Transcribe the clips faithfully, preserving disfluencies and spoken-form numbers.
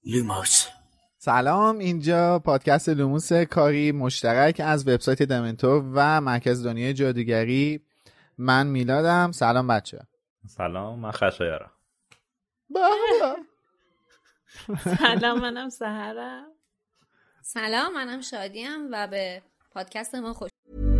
لوموس. سلام، اینجا پادکست لوموس کاری مشترک از وبسایت دمنتور و مرکز دنیای جادوگری. من میلادم. سلام بچه. سلام، من خشایارم. سلام، منم سحرم. سلام، منم شادیم و به پادکست ما خوش.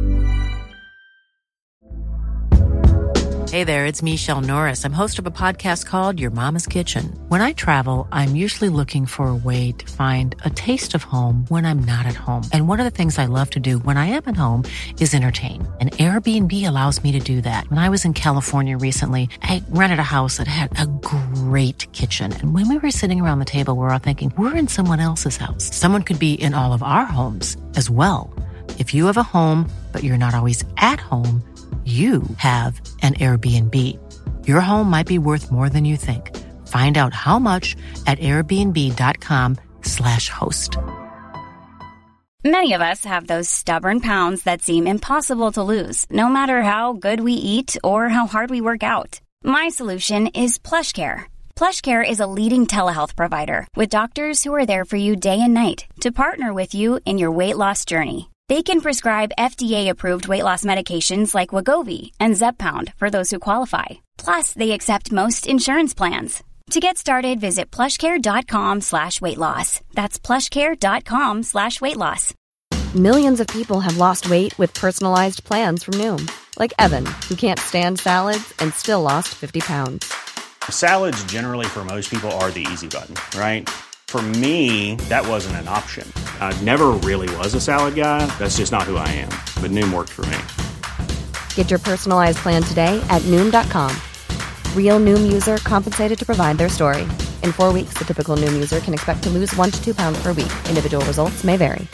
Hey there, it's Michelle Norris. I'm host of a podcast called Your Mama's Kitchen. When I travel, I'm usually looking for a way to find a taste of home when I'm not at home. And one of the things I love to do when I am at home is entertain. And Airbnb allows me to do that. When I was in California recently, I rented a house that had a great kitchen. And when we were sitting around the table, we were all thinking, we're in someone else's house. Someone could be in all of our homes as well. If you have a home, but you're not always at home, you have an Airbnb. Your home might be worth more than you think. Find out how much at airbnb.com slash host. Many of us have those stubborn pounds that seem impossible to lose, no matter how good we eat or how hard we work out. My solution is PlushCare. PlushCare is a leading telehealth provider with doctors who are there for you day and night to partner with you in your weight loss journey. They can prescribe F D A-approved weight loss medications like Wegovy and Zepbound for those who qualify. Plus, they accept most insurance plans. To get started, visit plushcare.com slash weight loss. That's plushcare.com slash weight loss. Millions of people have lost weight with personalized plans from Noom. Like Evan, who can't stand salads and still lost fifty pounds. Salads generally for most people are the easy button, right? For me, that wasn't an option. I never really was a salad guy. That's just not who I am. But Noom worked for me. Get your personalized plan today at Noom dot com. Real Noom user compensated to provide their story. In four weeks, the typical Noom user can expect to lose one to two pounds per week. Individual results may vary.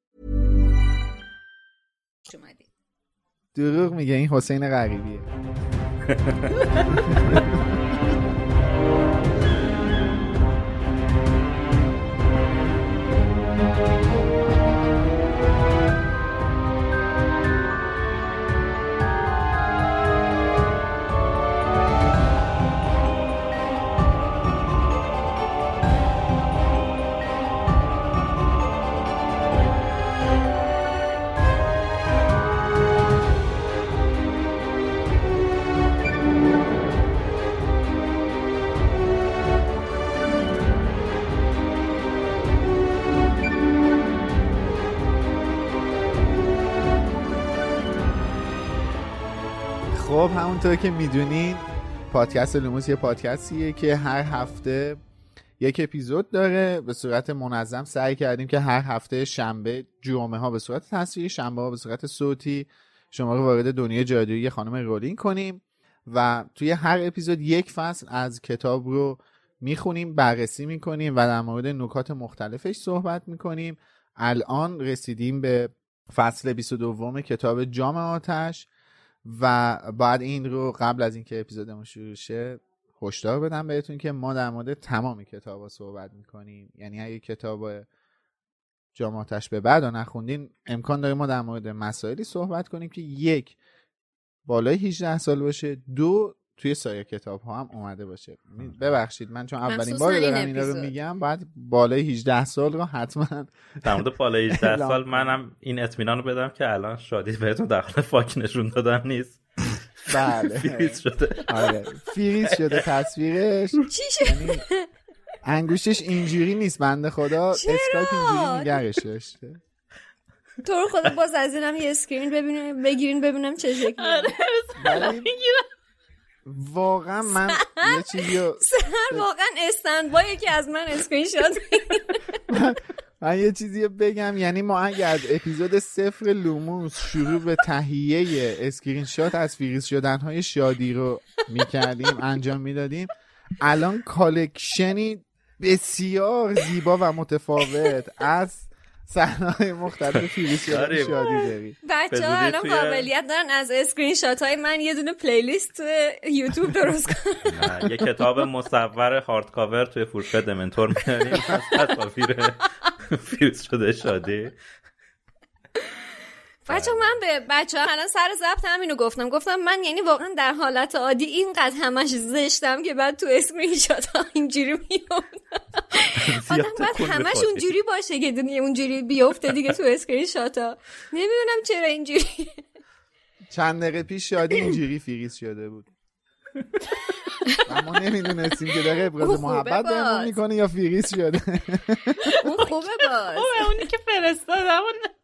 دروغ میگه، این حسین غریبیه. خب همونطور که میدونین پادکست لوموس یه پادکستیه که هر هفته یک اپیزود داره. به صورت منظم سعی کردیم که هر هفته شنبه، جمعه ها به صورت تصویری، شنبه ها به صورت صوتی شما رو وارد دنیای جادویی خانم رولینگ کنیم و توی هر اپیزود یک فصل از کتاب رو میخونیم، بررسی میکنیم و در مورد نکات مختلفش صحبت میکنیم. الان رسیدیم به فصل بیست و دو کتاب جام آتش و بعد این رو قبل از اینکه اپیزودمون شروع شه هشدار بدم بهتون که ما در مورد تمام کتابا صحبت میکنیم. یعنی اگه کتاب جام آتش به بعد رو نخوندین امکان داره ما در مورد مسائلی صحبت کنیم که یک بالای هجده سال باشه، دو توی سایر کتاب ها هم اومده باشه. ببخشید من چون اولین بار دارم اینا رو میگم، بعد بالای هجده سال رو حتما در مورد بالای هجده سال منم این اطمینان رو بدم که الان شادی بهتون در حال فاک نشون دادن نیست. بله فریز شده. آره فریز شده تصویرش. چی شده؟ انگوشش اینجوری نیست بنده خدا، اسکایپ اینجوری نگرش داشته. تو رو خدا باز از اینم یه اسکرین ببینیم بگیرین ببینم چه شکلیه. ولی واقعا من یه چیزی رو سر واقعا استند بایی که از من اسکرین شات من یه چیزی بگم. یعنی ما اگه از اپیزود صفر لوموس شروع به تهیه اسکرین شات از فریز شدنهای شادی رو میکردیم، انجام میدادیم، الان کالکشنی بسیار زیبا و متفاوت از صحنه‌های مختلف فریز شدن شادی داری. بچه ها الان قابلیت دارن از اسکرین شات های من یه دونه پلیلیست یوتیوب درست کنن. یه کتاب مصور هارد کاور توی فروشگاه دمنتور می‌بینیم از تصاویر فریز شده شادی. بچه من به بچه ها الان سر ضبط همینو گفتم گفتم من یعنی واقعا در حالت عادی اینقدر همش زشتم که بعد تو اسکرین شات ها اینجوری میافتم. آدم بعد همش اونجوری باشه که دنیا اونجوری بیفته دیگه تو اسکرین شات ها. نمیدونم چرا اینجوری. چند دقیقه پیش شادی اینجوری فریز شده بود. اما نمیدونستیم که داره ابراز محبت بهمون میکنه یا فریز شده. اون خوبه باز. خوبه اونی که فرستادم.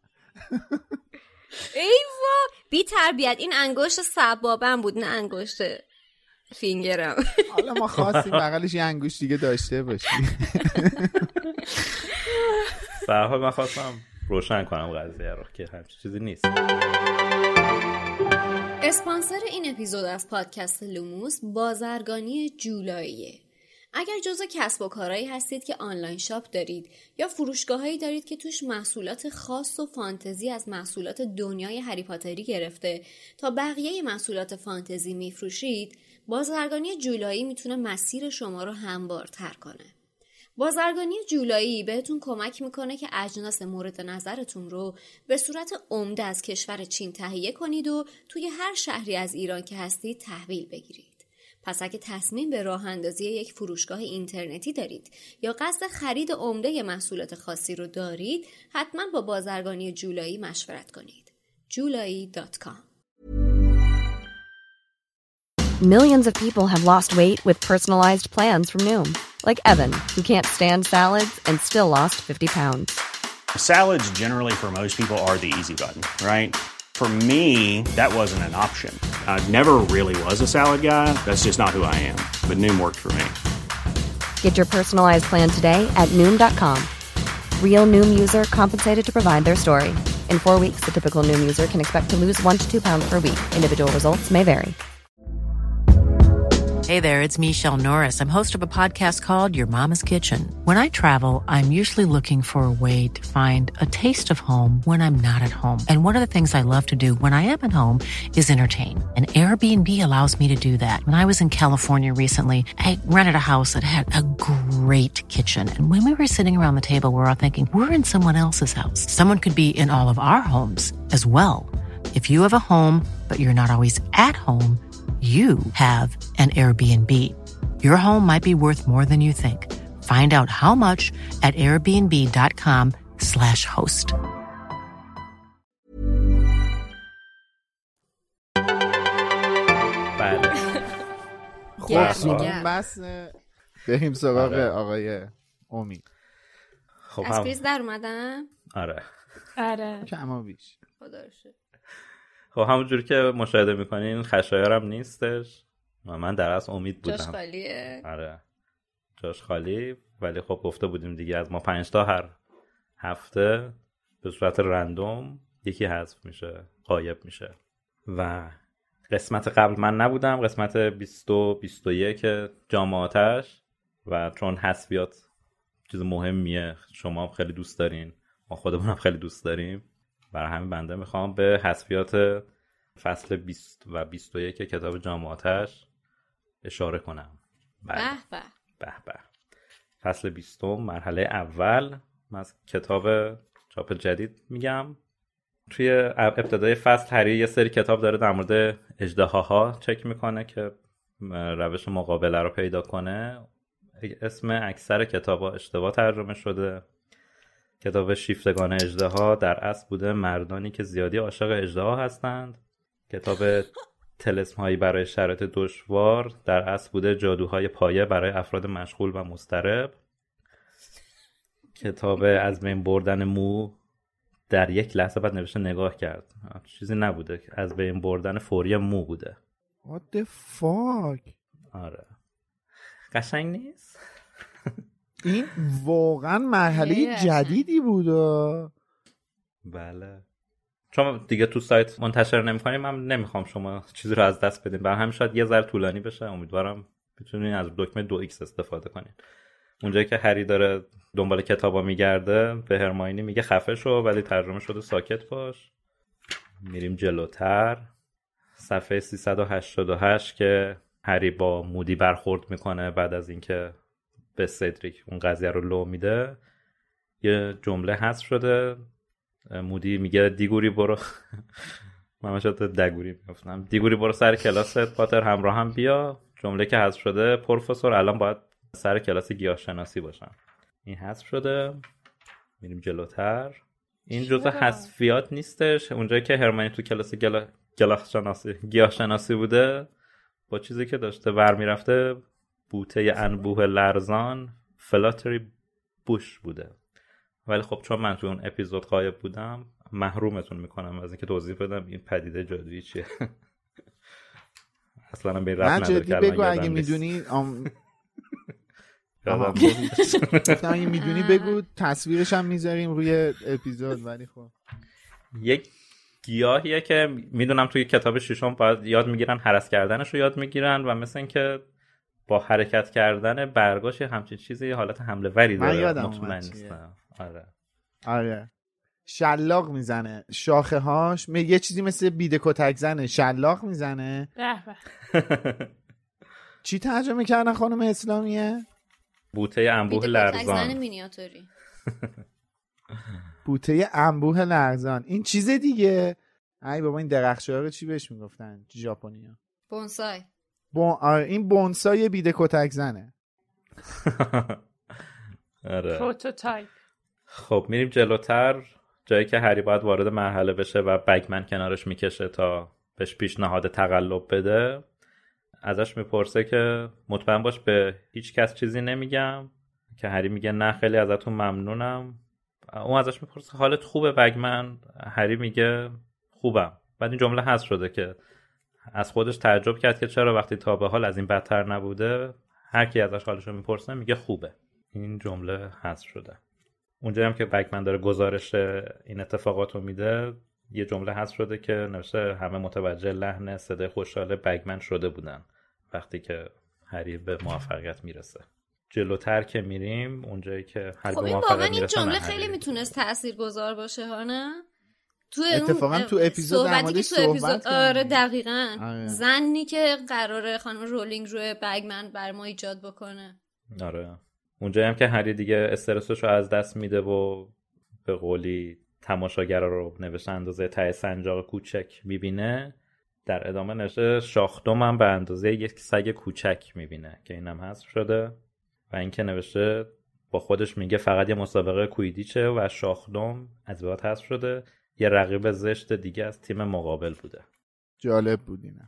ایوا بی تربیت. این انگشت سبابم بود نه انگشت فینگرم. حالا ما خواستیم بغلش یه انگشت دیگه داشته باشیم. به هر حال من خواستم روشن کنم قضیه رو که همچین چیزی نیست. اسپانسر این اپیزود از پادکست لوموس بازرگانی جولاییه. اگر جزو کسب و کارهایی هستید که آنلاین شاپ دارید یا فروشگاهایی دارید که توش محصولات خاص و فانتزی از محصولات دنیای هری پاتری گرفته تا بقیه محصولات فانتزی میفروشید، بازرگانی جولایی میتونه مسیر شما رو هموارتر کنه. بازرگانی جولایی بهتون کمک میکنه که اجناس مورد نظرتون رو به صورت عمده از کشور چین تهیه کنید و توی هر شهری از ایران که هستید تحویل بگیرید. پس اگه تصمیم به راه اندازی یک فروشگاه اینترنتی دارید یا قصد خرید عمده محصولات خاصی رو دارید، حتما با بازرگانی جولایی مشورت کنید. جولایی دات کام. Millions of people have lost weight with personalized plans from Noom. Like Evan, who can't stand salads and still lost fifty pounds. Salads generally for most people are the easy button, right? For me, that wasn't an option. I never really was a salad guy. That's just not who I am. But Noom worked for me. Get your personalized plan today at Noom dot com. Real Noom user compensated to provide their story. In four weeks, the typical Noom user can expect to lose one to two pounds per week. Individual results may vary. Hey there, it's Michelle Norris. I'm host of a podcast called Your Mama's Kitchen. When I travel, I'm usually looking for a way to find a taste of home when I'm not at home. And one of the things I love to do when I am at home is entertain. And Airbnb allows me to do that. When I was in California recently, I rented a house that had a great kitchen. And when we were sitting around the table, we were all thinking, we're in someone else's house. Someone could be in all of our homes as well. If you have a home, but you're not always at home, you have an Airbnb. Your home might be worth more than you think. Find out how much at airbnb dot com slash host. بله. خب بس بریم سراغ آقای امید. خب از پیز در اومدم؟ آره. آره. کما بیش. خدا رو شکر. خب همونجوری که مشاهده میکنین خشایارم نیستش. من در اصل امید بودم. جاش خالیه. آره جاش خالی. ولی خب گفته بودیم دیگه از ما پنج تا هر هفته به صورت رندوم یکی حذف میشه، غایب میشه. و قسمت قبل من نبودم، قسمت بیست و بیست و یک جام آتش. و چون حذفیات چیز مهمیه، شما هم خیلی دوست دارین، ما خودمونم خیلی دوست داریم، برای همین بنده میخوام به حذفیات فصل بیست و بیست و یک کتاب جام آتش اشاره کنم. به به به به. فصل بیستم مرحله اول. من از کتاب چاپ جدید میگم. توی ابتدای فصل هری یه سری کتاب داره در مورد اژدهاها چک میکنه که روش مقابله رو پیدا کنه. اسم اکثر کتابا اشتباه ترجمه شده. کتاب شیفتگان اژدها در اصل بوده مردانی که زیادی عاشق اژدها هستند. کتاب طلسم‌هایی برای شرایط دشوار در اصل بوده جادوهای پایه برای افراد مشغول و مضطرب. کتاب از بین بردن مو در یک لحظه بعد نوشته نگاه کرد، چیزی نبوده، از بین بردن فوری مو بوده. What the fuck. آره قشنگ نیست؟ این واقعا مرحله جدیدی بوده. بله چون دیگه تو سایت منتشر نمی‌کنیم، من نمیخوام شما چیزی رو از دست بدین، برای همین شاید یه ذره طولانی بشه. امیدوارم بتونین از دکمه دو ایکس استفاده کنین. اونجایی که هری داره دنبال کتابا میگرده به هرماینی میگه خفه شو، ولی ترجمه شده ساکت باش. میریم جلوتر، صفحه سیصد و هشتاد و هشت که هری با مودی برخورد میکنه بعد از اینکه به سدریک اون قضیه رو لو میده. یه جمله حذف شده مودی میگه دیگوری برو من شده دگوری میگفتم دیگوری برو سر کلاست پاتر همراه هم بیا. جمله که حذف شده پروفسور الان باید سر کلاس گیاهشناسی باشم. این حذف شده. میریم جلوتر. این جزء حذفیات نیستش. اونجایی که هرمانی تو کلاس گلا گیاهشناسی گیاهشناسی بوده با چیزی که داشته ور میرفته بوته انبوه لرزان فلاتری بوش بوده. ولی خب چون من تو اون اپیزود غایب بودم محرومتون میکنم از اینکه توضیح بدم این پدیده جادویی چیه. اصلا به رفت نداره که الان بگو اگه میدونی ام... اگه میدونی بگو تصویرش هم میذاریم روی اپیزود. ولی خب یک گیاهیه که میدونم توی کتاب ششم باید یاد میگیرن هرس کردنش رو یاد میگیرن و مثل این که با حرکت کردن برگاش همچین چیزی حالت حمله وری داره. مطمئن نیستم. آره آره شلاق میزنه شاخه هاش می یه چیزی مثل بیده کتک زنه شلاق میزنه. به به چی ترجمه کردن خانم اسلامیه؟ بوته انبوه لرزان. بیده مینیاتوری. بوته انبوه لرزان این چیز دیگه. ای بابا این درخشا رو چی بهش میگفتن ژاپنیا؟ بونسای. بون... آره این بونسای بیده کتک زنه. آره پروتوتایپ. خب میریم جلوتر. جایی که هری باید وارد مرحله بشه و بگمن کنارش میکشه تا بهش پیشنهاد تقلب بده. ازش میپرسه که مطمئن باش به هیچ کس چیزی نمیگم. که هری میگه نه خیلی ازتون ممنونم. اون ازش میپرسه حالت خوبه بگمن؟ هری میگه خوبم. بعد این جمله حذف شده که از خودش تعجب کرد که چرا وقتی تا به حال از این بدتر نبوده هر کی ازش حالشو میپرسه میگه خوبه. این جمله حذف شده. اونجا هم که بگمن داره گزارش این اتفاقات رو میده یه جمله حذف شده که نوشته همه متوجه لحن صدای خوشحال بگمن شده بودن وقتی که هری به موفقیت میرسه. جلوتر که میریم اونجایی که هری خب به موفقیت میرسه. خب این جمله خیلی میتونست تاثیرگذار باشه ها نه؟ تو اتفاقا تو اپیزود در موردش صحبت آره دقیقاً آره. زنی که قراره خانم رولینگ روی بگمن بر ما ایجاد بکنه. آره اونجایی هم که هری دیگه استرسشو از دست میده و به قولی تماشاگرها رو نوشته اندازه ته سنجاق کوچک میبینه. در ادامه نوشته شاخدم هم به اندازه یک سگ کوچک میبینه که اینم حذف شده. و اینکه نوشته با خودش میگه فقط یه مسابقه کویدیچه و شاخدم از بعد حذف شده. یه رقیب زشت دیگه از تیم مقابل بوده. جالب بود اینه.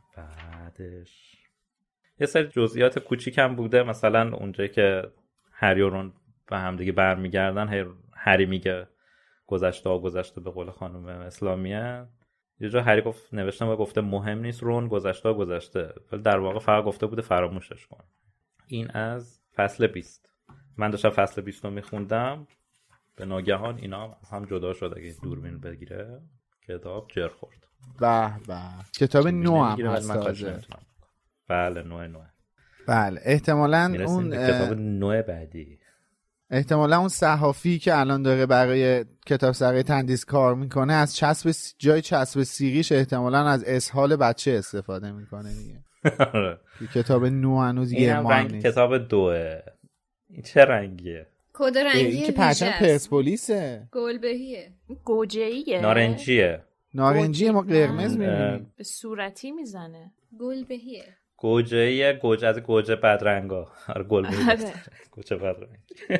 بعدش یه سری جزئیات کوچیک هم بوده. مثلا اونجایی که هری و رون به هم دیگه برمیگردن هری میگه گذشته ها گذشته به قول خانم اسلامیه. یه جا هری گفت نوشتم و گفته مهم نیست رون گذشته ها گذشته ولی در واقع فقط گفته بوده فراموشش کن. این از فصل بیست. من داشتم فصل بیست رو میخوندم به ناگهان اینا هم جدا شد. اگه دوربین بگیره کتاب جر خورد. به به کتاب نو هم هست تازه. بله نوع نوع. بله احتمالاً اون کتاب نوع بعدی احتمالاً اون صحافی که الان داره برای کتاب سرای تندیس کار میکنه از چسب س... جای چسب سیریش احتمالاً از اسهال بچه استفاده میکنه دیگه. کتاب نو هنوز یه ماه نیست. کتاب دوه. این چه رنگیه؟ کد رنگیه. این که پرچم پرسپولیسه. گلبهیه. گوجه‌ایه. نارنجیه. نارنجیه ما قرمز می‌بینیم. به صورتی میزنه. گلبهیه. گوجه‌ایه. گوجه از گوجه بدرنگا. آره گلبهیه. گوجه بدرنگ.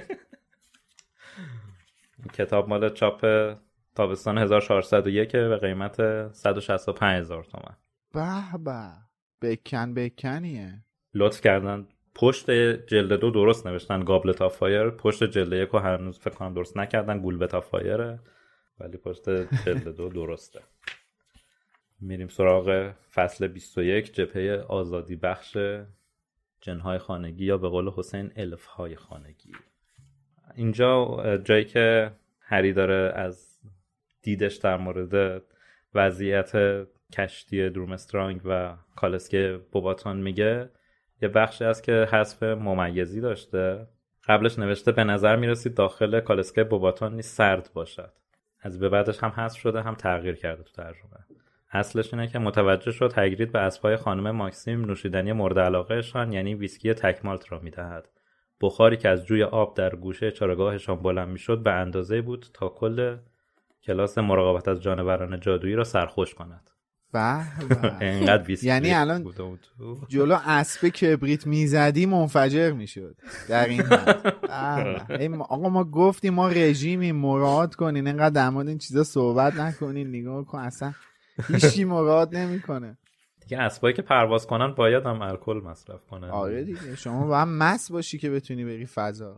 کتاب مال چاپ تابستان هزار و چهارصد و یک به قیمت صد و شصت و پنج هزار تومان. به به. بکن بکنیه. لطف کردن پشت جلد دو درست نوشتن گابلت آف فایر. پشت جلد یک رو هنوز فکر کنم درست نکردن گولبت آف فایره ولی پشت جلد دو درسته. میریم سراغ فصل بیست و یک جبهه آزادی بخش جنهای خانگی یا به قول حسین الفهای خانگی. اینجا جایی که هری داره از دیدش در مورد وضعیت کشتی درومسترانگ و کالسکه بوباتون میگه یه بخشی هست که حذف ممیزی داشته. قبلش نوشته به نظر میرسید داخل کالسکه بوباتون نیست سرد باشد. از به بعدش هم حذف شده هم تغییر کرده تو ترجمه. اصلش اینه که متوجه شد هگرید به اسبای خانم ماکسیم نوشیدنی مورد علاقهشان یعنی ویسکی تکمالت را میدهد. بخاری که از جوی آب در گوشه چراگاهشان بلند میشد به اندازه بود تا کل کلاس مراقبت از جانوران جادویی را سرخوش کند. به به. اینقدر بیسکویت یعنی الان جلو اسب کبریت میزدی منفجر میشد در این حد. آقا ما گفتیم ما رژیمی مراعات کنین، اینقدر در مورد این چیزا صحبت نکنین. نگاه کن اصلا هیچی مراعات نمیکنه دیگه. اسبایی که پرواز کنن باید هم الکل مصرف کنن. آره دیگه، شما باید مست باشی که بتونی بری فضا.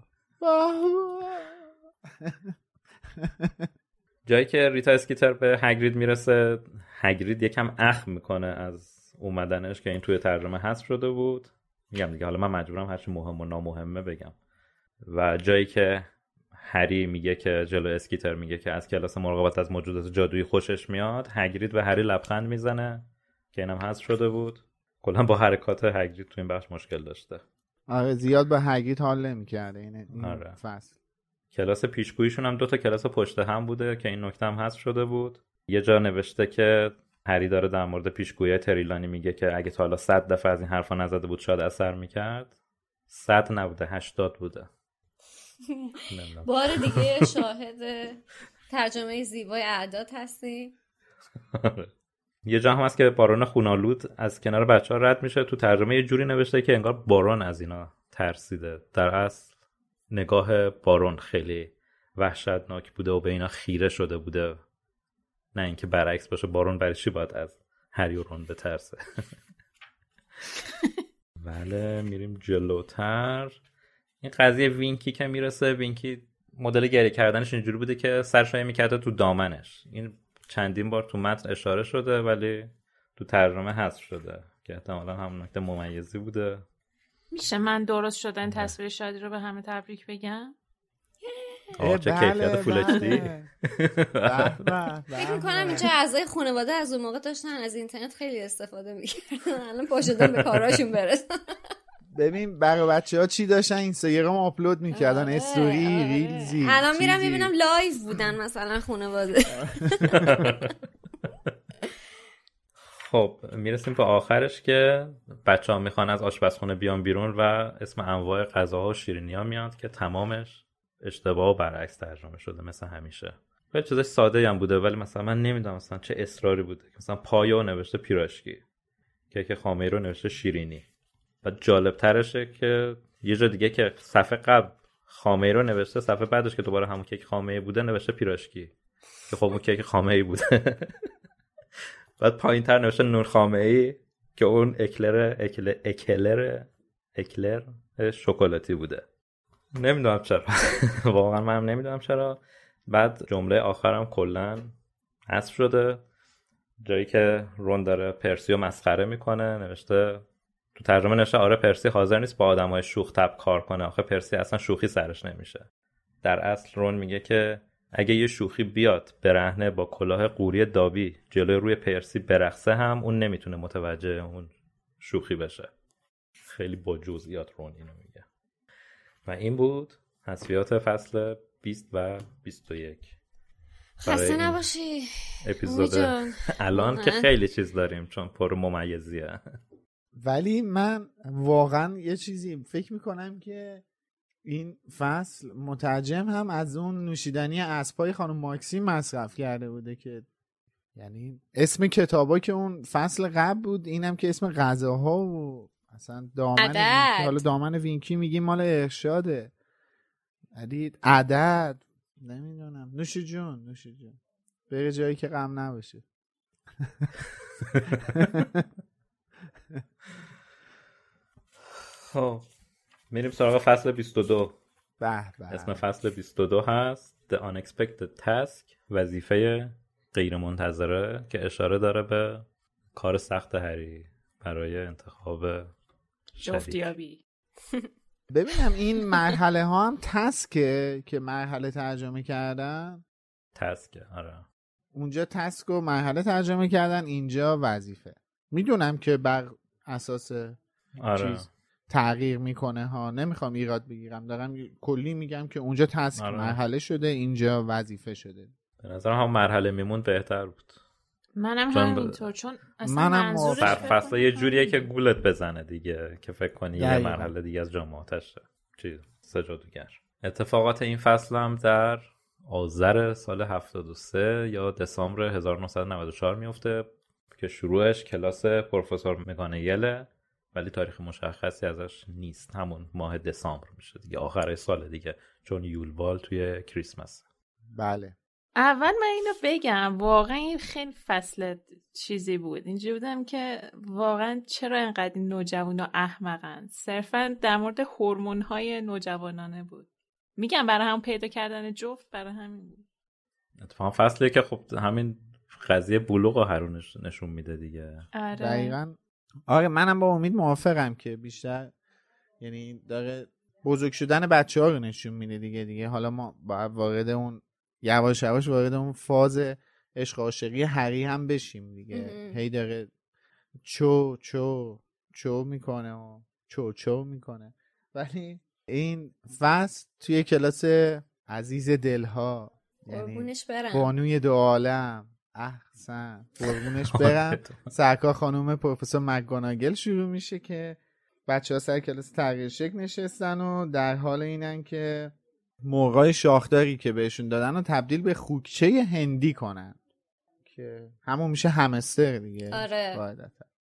جایی که ریتا اسکیتر به هگرید میرسه، هگرید یکم اخم میکنه از اومدنش که این توی ترجمه حذف شده بود. میگم دیگه حالا من مجبورم هرچی مهم و نامهمه بگم. و جایی که هری میگه که جلو اسکیتر میگه که از کلاس مراقبت از موجودات جادویی خوشش میاد، هگرید به هری لبخند میزنه که اینم حذف شده بود. کلا با حرکات هگرید تو این بخش مشکل داشته. آره زیاد به هگرید حال نمی‌کرده این, این آره. فصل. کلاس پیشگوییشون هم دو تا کلاس پشت هم بوده که این نکته هم حذف شده بود. یه جا نوشته که هری داره در مورد پیشگویی تریلانی میگه که اگه تا حالا صد دفعه از این حرفا نزده بود شاید اثر میکرد. صد نبوده، هشتاد بوده. بار دیگه شاهد ترجمه زیبای اعداد هستی. یه جا هم هست که بارون خونالود از کنار بچه‌ها رد میشه. تو ترجمه یه جوری نوشته که انگار بارون از اینا ترسیده. در اصل نگاه بارون خیلی وحشتناک بوده و به اینا خیره شده بوده، نه اینکه برعکس باشه. بارون برای چی باید از هری و رون بترسه؟ بله میریم جلوتر. این قضیه وینکی که میرسه، وینکی مدل گریه کردنش اینجوری بوده که سرشایی میکرده تو دامنش. این چندین بار تو متن اشاره شده ولی تو ترجمه حذف شده که احتمالاً همون نکته ممیزی بوده. میشه من درست شدن تصویر شادی رو به همه تبریک بگم؟ آه چه کیفیت فول اچ دی. فکر میکنم اینجا اعضای خانواده از اون موقع داشتن از اینترنت خیلی استفاده میکردن، الان پا شدن به کاراشون برسن. ببین برای بچه ها چی داشتن اینستاگرام آپلود میکردن، استوری، ریلزی. الان میرم میبینم لایو بودن مثلا خانواده. خب میرسیم به آخرش که بچه ها میخوان از آشپزخونه بیان بیرون و اسم انواع غذاها و شیرینی ها میاد که تمامش اشتباه و برعکس ترجمه شده مثل همیشه. خیلی چیزای ساده هم بوده ولی مثلا من نمیدونم مثلا چه اصراری بوده که مثلا پایو نوشته پیراشکی، کیک خامه‌ای رو نوشته شیرینی. و جالب ترشه که یه جا دیگه که صفحه قبل خامه‌ای رو نوشته، صفحه بعدش که دوباره همون کیک خامه‌ای بوده نوشته پیراشکی که خب اون کیک خامه‌ای بوده. بعد پایین‌تر نوشته نون خامه‌ای که اون اکلر اکلر اکلر اکلر شکلاتی بوده. نمیدونم چرا. واقعا من نمیدونم چرا. بعد جمله آخرم کلا حذف شده، جایی که رون داره پرسی رو مسخره میکنه. نوشته تو ترجمه نوشته آره پرسی حاضر نیست با آدمای شوخ طبع کار کنه. آخه پرسی اصلا شوخی سرش نمیشه. در اصل رون میگه که اگه یه شوخی بیاد برهنه با کلاه قوری دابی جلوی روی پرسی برقصه هم اون نمیتونه متوجه اون شوخی بشه. خیلی با جزئیات رون اینو میگه. و این بود حذفیات فصل بیست و بیست و یک. خسته نباشی اپیزود الان که خیلی چیز داریم چون پر ممیزیه. ولی من واقعا یه چیزی فکر میکنم که این فصل مترجم هم از اون نوشیدنی اسبای خانم ماکسیم مصرف کرده بوده که یعنی اسم کتابا که اون فصل قبل بود اینم که اسم غذاها و اصلا دامن وینکی. حالا دامن وینکی میگیم مال ارشاده ولی عدد نمیدونم. نوش جون نوش جون بره جایی که غم نباشه. خب میریم سراغ فصل بیست و دو. به به. اسم فصل بیست و دو هست The Unexpected Task، وظیفه غیر منتظره، که اشاره داره به کار سخت هری برای انتخاب جفتیابی. ببینم این مرحله ها هم تسکه که مرحله ترجمه کردن. تسکه آره. اونجا تسک و مرحله ترجمه کردن، اینجا وظیفه. میدونم که بر اساس آره. چیز تغییر میکنه ها، نمیخوام ایراد بگیرم، دارم کلی میگم که اونجا تسک آره. مرحله شده، اینجا وظیفه شده. به نظرم هم مرحله میمون بهتر بود. منم همینطور، چون اصلا منم فصل یه جوریه که گولت بزنه دیگه که فکر کنی یه مرحله دیگه از جامعاتشه چیز سجادوگر. اتفاقات این فصل هم در آذر سال هفتاد و سه یا دسامبر هزار و نهصد و نود و چهار میفته که شروعش کلاس پروفسور مگانگله، ولی تاریخ مشخصی ازش نیست. همون ماه دسامبر میشه دیگه، آخر سال دیگه، چون یولوال توی کریسمس. بله. اول من اینو بگم، واقعا این خیلی فصل چیزی بود. اینجوری بودم که واقعا چرا اینقدر این نوجوانا احمقن. صرفا در مورد هورمون‌های نوجوانانه بود. میگم برای هم پیدا کردن جفت برای همین بود. اتفاقا فصلی که خب همین قضیه بلوغ هر نشون میده دیگه. آره. دقیقاً. آره منم با امید موافقم که بیشتر یعنی داره بزرگ شدن بچه‌ها رو نشون میده دیگه دیگه حالا ما باید وارد اون یواش یواش وارد اون فاز عشق عاشقی هری هم بشیم دیگه. هی داره چو چو چو میکنه و چو چو میکنه. ولی این فصل توی کلاس عزیز دلها، یعنی بانوی دو عالم، احسن قربونش برم، سرکار خانوم پروفسور مگاناگل شروع میشه که بچه ها سر کلاس تغییر شکل نشستن و در حال اینن که مرغای شاخداری که بهشون دادن رو تبدیل به خوکچه هندی کنن که همون میشه همستر دیگه. آره.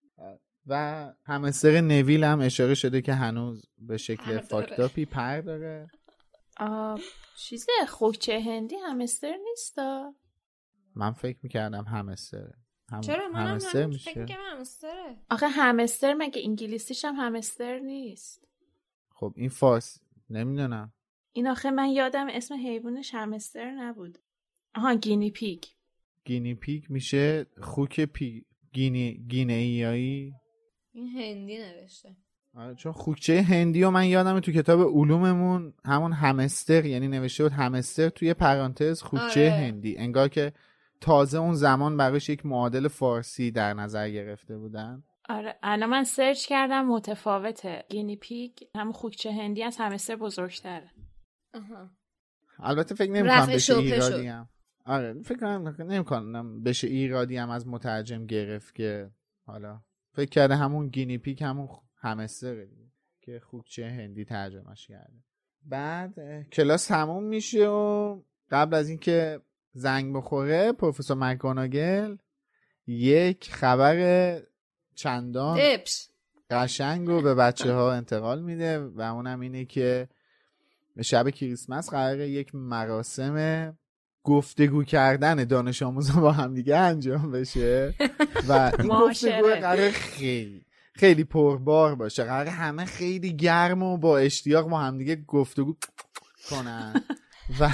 و همستر نویل هم اشاره شده که هنوز به شکل فاکتاپی پر داره. آه چیزه خوکچه هندی همستر نیستا؟ من فکر میکردم همستره. هم... چرا من همستر هم میشه. فکر میکردم همستره. آخه همستر مگه انگلیسیش هم همستر نیست؟ خب این فارس نمیدونم. این آخه من یادم اسم حیوانش همستر نبود. آها گینی پیگ. گینی پیگ میشه خوک پی گینی گینئیایی. این هندی نوشته. آره چون خوکچه هندی و من یادمه تو کتاب علوممون همون همستر یعنی نوشته بود همستر توی پرانتز خوکچه آره. هندی، انگار که تازه اون زمان براش یک معادل فارسی در نظر گرفته بودن. آره الان من سرچ کردم متفاوته. گینی پیگ هم خوکچه هندی از همستر بزرگتره. آها. البته فکر نمی‌کنم بشه ایرادی هم. آره فکر کنم نمی‌کنم بشه ایرادی هم از مترجم گرفت که حالا فکر کرده همون گینی پیگ همون همستره که خوکچه هندی ترجمهش کرده. بعد کلاس تموم میشه و قبل از اینکه زنگ بخوره پروفسور مگاناگل یک خبر چندان دپس قشنگ رو به بچه ها انتقال میده و اونم اینه که به شب کریسمس قراره یک مراسم گفتگو کردن دانش آموزا با هم دیگه انجام بشه و این گفتگو قراره خیلی خیلی پربار باشه. قراره همه خیلی گرم و با اشتیاق با هم دیگه گفتگو کنن و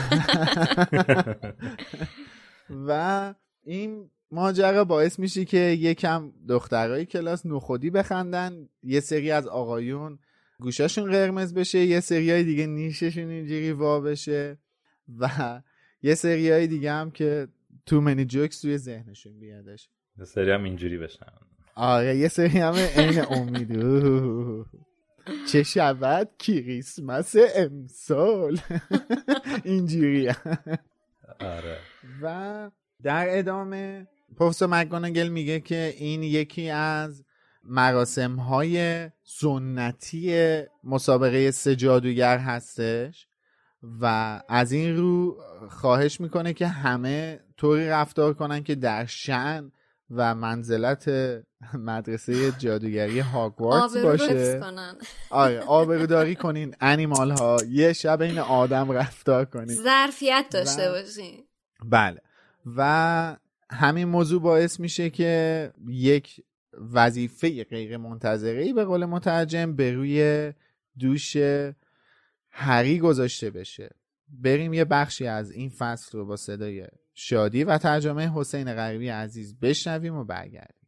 و این ماجرا باعث میشه که یکم دخترای کلاس نخودی بخندن، یه سری از آقایون گوشاشون قرمز بشه، یه سریای دیگه نیششون اینجوری وا بشه و یه سریای دیگه هم که تو منی جوکس توی ذهنشون بیادش، یه سری هم اینجوری بشن. آره یه سری هم عین امیدو چه شود کریسمس امسال اینجوری. آره. و در ادامه پروفسور مگاناگل میگه که این یکی از مراسم‌های سنتی مسابقه سه جادوگر هستش و از این رو خواهش میکنه که همه طوری رفتار کنن که در شأن و منزلت مدرسه جادوگری هاگوارتس باشه. آره آبروداری کنین انیمال ها، یه شب این آدم رفتار کنین، ظرفیت داشته باشین. بله. و همین موضوع باعث میشه که یک وظیفه غیر منتظره‌ای به قول مترجم به روی دوش هری گذاشته بشه. بریم یه بخشی از این فصل رو با صدای شادی و ترجمه حسین غریبی عزیز بشنویم و برگردیم.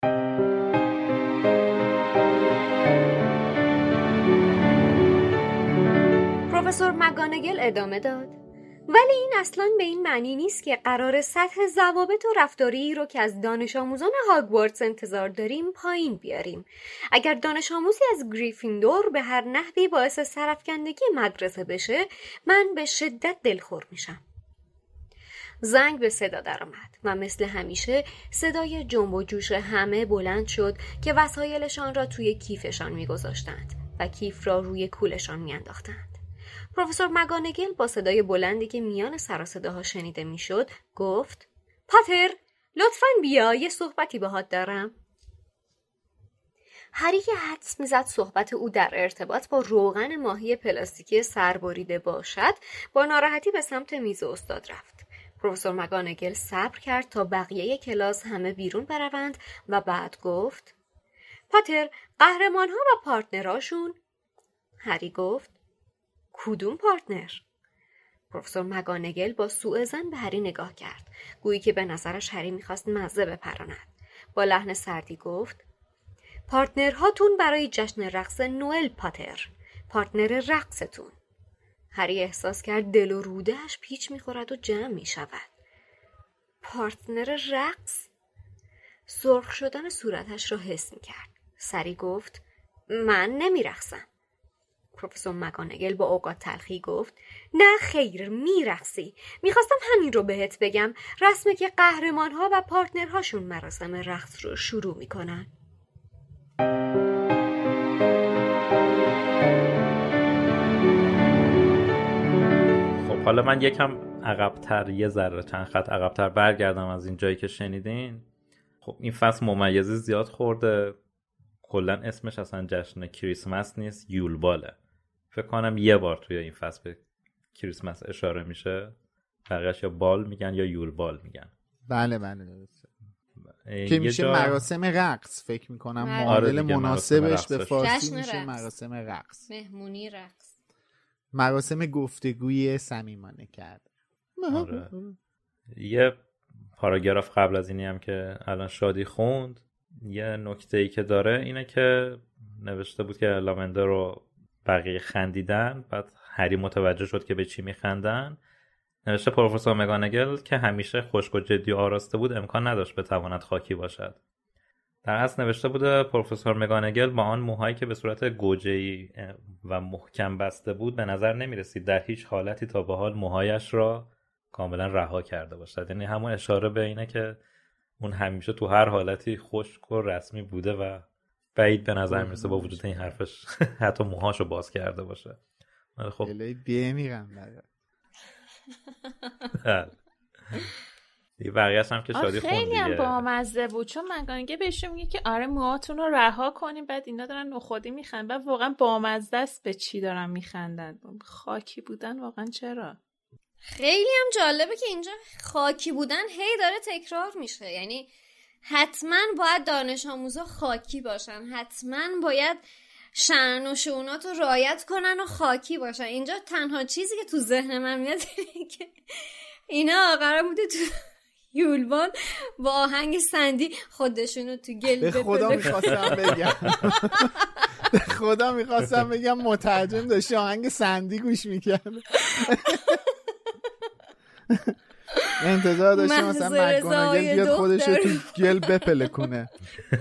پروفسور مگاناگل ادامه داد: ولی این اصلاً به این معنی نیست که قرار سطح ضوابط و رفتاری رو که از دانش آموزان هاگوارتس انتظار داریم پایین بیاریم. اگر دانش آموزی از گریفیندور به هر نحوی باعث سرفکندگی مدرسه بشه، من به شدت دلخور میشم. زنگ به صدا در آمد و مثل همیشه صدای جنب و جوش همه بلند شد که وسایلشان را توی کیفشان میگذاشتند و کیف را روی کولشان میانداختند. پروفسور مگانگل با صدای بلندی که میان سر و صداها شنیده میشد گفت: پاتر، لطفاً بیا، یه صحبتی باهات دارم. هری که حدس میزد صحبت او در ارتباط با روغن ماهی پلاستیکی سربریده باشد، با ناراحتی به سمت میز استاد رفت. پروفسور مگانگل صبر کرد تا بقیه کلاس همه بیرون بروند و بعد گفت: پاتر، قهرمان‌ها و پارتنراشون؟ هری گفت: کدوم پارتنر؟ پروفسور مگانگل با سوء ظن به هری نگاه کرد، گویی که به نظرش هری میخواست مزه بپراند. با لحن سردی گفت: پارتنرهاتون برای جشن رقص نوئل پاتر، پارتنر رقصتون. هری احساس کرد دل و رودهش پیچ میخورد و جمع میشود. پارتنر رقص؟ سرخ شدن صورتش را حس میکرد. سری گفت: من نمیرقصم. پروفسور مگانگل با اوقات تلخی گفت: نه خیر، میرقصی. میخواستم همین رو بهت بگم، رسمه که قهرمانها و پارتنرهاشون مراسم رقص رو شروع میکنن. خب حالا من یکم عقب‌تر، یه ذره چند خط عقب‌تر برگردم از این جایی که شنیدین. خب این فصل ممیزی زیاد خورده، کلا اسمش اصلا جشن کریسمس نیست، یولباله. فکر کنم یه بار توی این فصل به کریسمس اشاره میشه، بقیه‌اش یا بال میگن یا یولبال میگن. بله بله درسته. که میشه جا... مراسم رقص فکر میکنم معادل مناسبش به فارسی میشه مراسم رقص، مهمونی رقص، مراسم گفتگوی صمیمانه کرد. آره. یه پاراگراف قبل از اینی هم که الان شادی خوند، یه نکته‌ای که داره اینه که نوشته بود که لاوندر رو بقیه خندیدن، بعد هری متوجه شد که به چی میخندن. نوشته پروفسور مگانگل که همیشه خشک و جدی و آراسته بود امکان نداشت بتواند خاکی باشد. در اصل نوشته بود پروفسور مگانگل با آن موهایی که به صورت گوجه‌ای و محکم بسته بود به نظر نمی‌رسید در هیچ حالتی تا به حال موهایش را کاملا رها کرده باشد. یعنی همون اشاره به اینه که اون همیشه تو هر حالتی خشک و رسمی بوده و بعید به نظر میرسه با وجود این حرفش حتی موهاشو باز کرده باشه. خب دلای بیه میرم دیگه بقیه‌اش هم که شادی خوند دیگه. خیلی هم بامزه بود چون مگانگل بهشون میگه که آره موهاتون رو رها کنیم، بعد اینا دارن نخودی میخندن، بعد واقعا بامزه است به چی دارن میخندن. خاکی بودن واقعا چرا؟ خیلی هم جالبه که اینجا خاکی بودن هی داره تکرار میشه. یعنی حتما باید دانش آموزا خاکی باشن، حتما باید شأن و شؤونات رو رعایت کنن و خاکی باشن. اینجا تنها چیزی که تو ذهن من میاد اینه که اینا قرار بوده تو یولبال با آهنگ سندی خودشونو تو گل به خدا میخواستم بگم به خدا میخواستم بگم مترجم داشته آهنگ سندی گوش میکرد. انتظار داشتم مثلا مگانگل بیاد خودشو تو گل بپلکونه.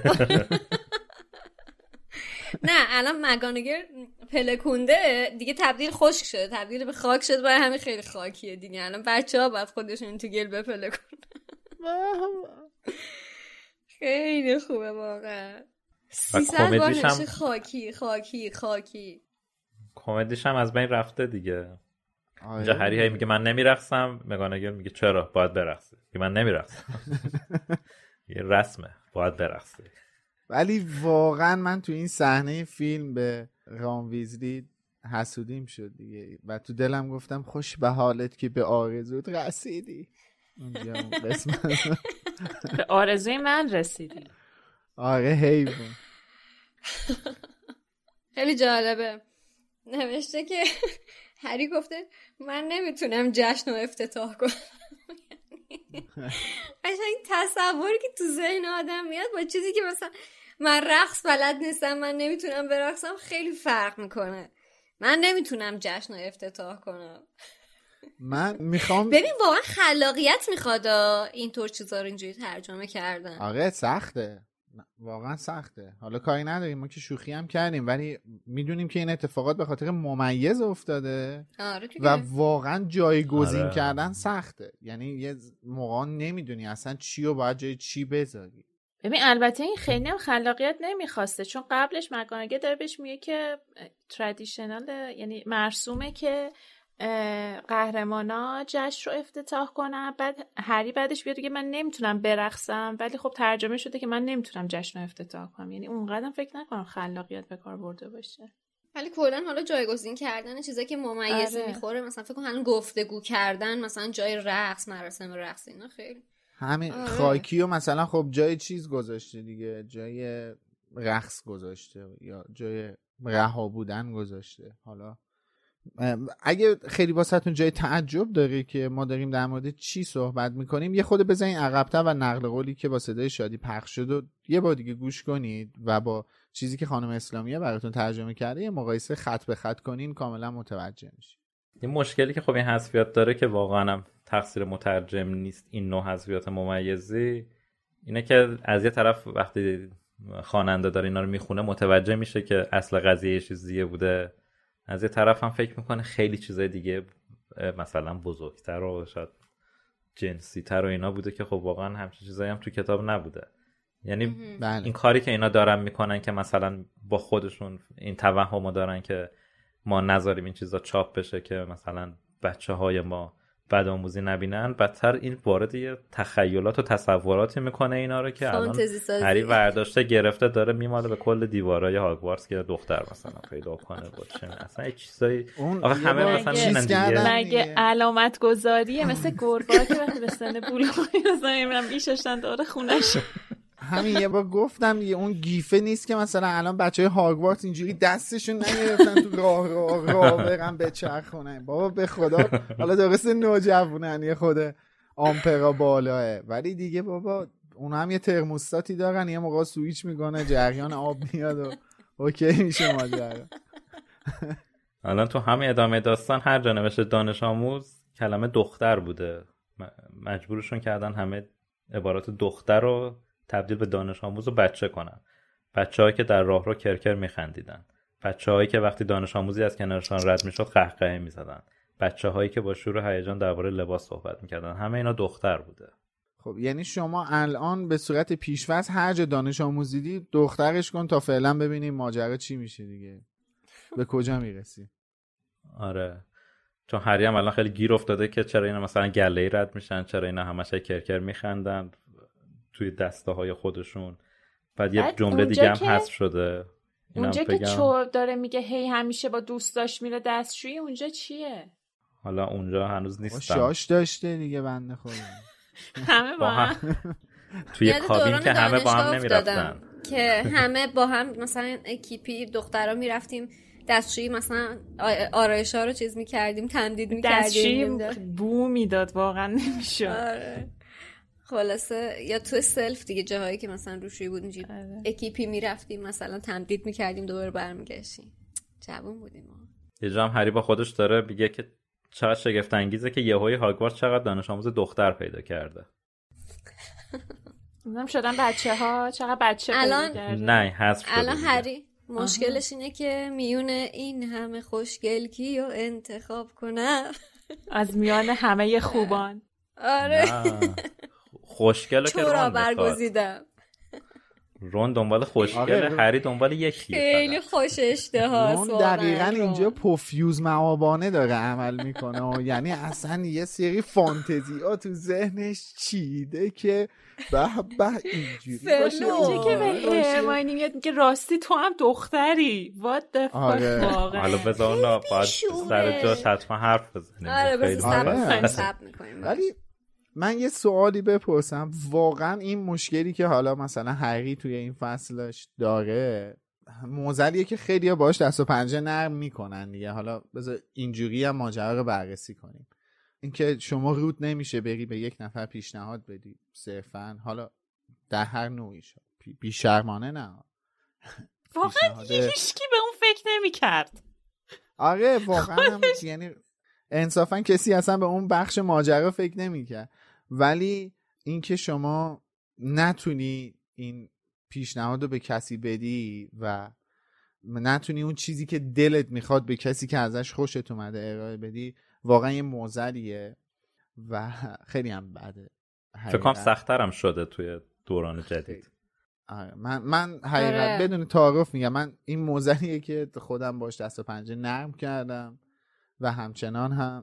نه الان مگانگل پلکونده دیگه، تبدیل خشک شده، تبدیل به خاک شده، برای همین خیلی خاکیه دیگه. الان بچه‌ها باید خودشون تو گل بپلکونه. خیلی خوبه واقعا. سیصد بار نشه خاکی خاکی خاکی. کمدیش هم از بین رفته دیگه. اینجا هری هی میگه من نمیرقصم، مگانگل میگه چرا باید برقصی، میگه من نمیرقصم. یه رسمه باید برقصی. ولی واقعا من تو این صحنه فیلم به رام ویزلی حسودیم شد دیگه و تو دلم گفتم خوش به حالت که به آرزوت رسیدی. اونجا قسمت به آرزوی من رسیدی. آره حیوان. خیلی جالبه نوشته که هری گفته من نمیتونم جشن رو افتتاح کنم. قشنگ تصوری که تو ذهن آدم میاد با چیزی که مثلا من رقص بلد نیستم، من نمیتونم برقصم، خیلی فرق میکنه. من نمیتونم جشن رو افتتاح کنم. من میخوام ببین واقعا خلاقیت میخواد اینطور چیزا رو اینجوری ترجمه کردن. آره سخته، واقعا سخته. حالا کاری نداریم، ما که شوخی هم کردیم ولی میدونیم که این اتفاقات به خاطر ممیز افتاده. آره و واقعا جایگزین آره. کردن سخته. یعنی یه موقع نمیدونی اصلا چی رو باید جای چی بذاری. ببین البته این خیلی هم خلاقیت نمیخواسته، چون قبلش مکانگه داره بهش میگه که ترادیشنال، یعنی مرسومه که قهرمانا جشن رو افتتاح کنن. بعد هری بعدش بیاد که من نمیتونم برقصم، ولی خب ترجمه شده که من نمیتونم جشن رو افتتاح کنم. یعنی اونقدر فکر نکنم خلاقیت به کار برده باشه. ولی کلا حالا جایگزین کردن چیزایی که ممیزی آره. میخوره، مثلا فکر کنم گفتگو کردن، مثلا جای رقص، مراسم رقص، اینا خیلی همین آره. خاکی و مثلا خب جای چیز گذاشته دیگه، جای رقص گذاشته یا جای رها بودن گذاشته. حالا اگه خیلی واسهتون جای تعجب داره که ما داریم در مورد چی صحبت میکنیم، یه خود بزنین عقب‌تر و نقل قولی که با صدای شادی پخش شد و یه بار دیگه گوش کنید و با چیزی که خانم اسلامیه براتون ترجمه کرده یه مقایسه خط به خط کنین، کاملا متوجه میشید. این مشکلی که خب این حذفیات داره که واقعا هم تقصیر مترجم نیست، این نوع حذفیات ممیزی اینه که از یه طرف وقتی خواننده داره اینا رو میخونه متوجه میشه که اصل قضیه یه چیز دیگه بوده، از یه طرف هم فکر میکنه خیلی چیزای دیگه مثلا بزرگتر و شاید جنسی‌تر و اینا بوده که خب واقعا همچین چیزایی هم تو کتاب نبوده. یعنی بله. این کاری که اینا دارن میکنن که مثلا با خودشون این توهمو دارن که ما نذاریم این چیزا چاپ بشه که مثلا بچه‌های ما بدآموزی نبینن، بدتر این وارد یه تخیلات و تصوراتی میکنه اینا رو که الان هری ورداشته گرفته داره میماله به کل دیوارای هاگوارتس که دختر مثلا پیدا کنه باشه. اصلا یه چیزایی آخه همه مثلا میشنن دیگه، مگه علامت گذاریه مثل گربا که وقتی به سن بلوغ مثلا میرن بیششن داره خونش. همین یه بار گفتم دیگه، اون گیفه نیست که مثلا الان بچهای هاگوارتس اینجوری دستشون نگرفتن تو راه راه راه برن بچرخونن. بابا به خدا حالا درسته نوجوانن یه خود آمپرا بالاه، ولی دیگه بابا اونا هم یه ترموستاتی دارن، یه موقع سویچ میکنه جریان آب میاد و اوکی میشه ماجرا. الان تو همین ادامه داستان هر جا نوشته دانش آموز کلمه دختر بوده، مجبورشون کردن همه عبارات دختر رو تبدیل به دانش آموز و بچه کنن. بچه‌هایی که در راه رو کرکر میخندیدن، بچه‌هایی که وقتی دانش آموزی از کنارشان رد میشد قهقهه میزدن، بچه‌هایی که با شور و هیجان درباره لباس صحبت میکردن، همه اینا دختر بوده. خب یعنی شما الان به صورت پیش‌فرض هر جا دانش آموز دیدی دخترش کن تا فعلا ببینیم ماجرا چی میشه دیگه، به کجا میرسی. آره چون هری هم الان خیلی گیر افتاده که چرا اینا مثلا گله‌ای رد میشن، چرا اینا همش کرکر میخندن توی دسته های خودشون. بعد یه جمله دیگه هم حذف شده اونجا که چو داره میگه هی همیشه با دوستاش میره دستشویی، اونجا چیه؟ حالا اونجا هنوز نیستم. شاش داشته دیگه بنده خدا. همه با هم توی کابین که همه با هم نمیرفتن، که همه با هم مثلا اکیپی دخترها میرفتیم دستشویی، مثلا آرایش‌ها رو چیز میکردیم، تمدید میکردیم، دستشویی بو میداد واقعا نمیشد. آره. خلاصه یا تو سلف دیگه جاهایی که مثلا روشویی بود اینجوری اکیپی میرفتیم مثلا تمدید میکردیم دوباره برمیگشتیم. جوون بودیم ما. یه جا هم هری با خودش داره میگه که چقدر شگفت انگیزه که یهویی هاگوارتس چقدر دانش آموز دختر پیدا کرده. نمیدونم شدن بچه‌ها چقدر بچه الان... پیدا کرده. نه حذف شده. الان هری مشکلش اینه که میونه این همه خوشگل کیو انتخاب کنم از میان همه خوبان. آره خوشگله که رون برگزیدم. رون دنبال خوشگله، هری دنبال یکی. خیلی خوش اشتهاست. رون دقیقاً اینجا پوفیوز معابانه داره عمل میکنه، یعنی اصلا یه سری فانتزی ها تو ذهنش چیده که به به اینجوری باشه. اونجا که به هرماینی میاد میگه راستی تو هم دختری. what the fuck. واقعا حالا بذار اونا باید سر جاش حتما حرف بزنیم. آره بذار سب میکنیم. ولی من یه سوالی بپرسم، واقعا این مشکلی که حالا مثلا هری توی این فصلش داره موزلیه که خیلی ها باش دست و پنجه نرم میکنن دیگه. حالا بذار اینجوری هم ماجرا رو بررسی کنیم، اینکه شما رود نمیشه بری به یک نفر پیشنهاد بدی صرفا، حالا در هر نوعیش، بیشرمانه نه واقعا هیچکی به اون فکر نمیکرد. آره واقعا یعنی انصافا کسی اصلا به اون بخش ماجرا فکر نمیکرد، ولی اینکه شما نتونی این پیشنهاد رو به کسی بدی و نتونی اون چیزی که دلت میخواد به کسی که ازش خوشت اومده ارائه بدی، واقعا یه معضلیه و خیلی هم بده. فکر کنم سخت‌تر هم شده توی دوران جدید. آره من من حقیقت آره. بدون تعارف میگم من این موزلیه که خودم باش دست و پنجه نرم کردم و همچنان هم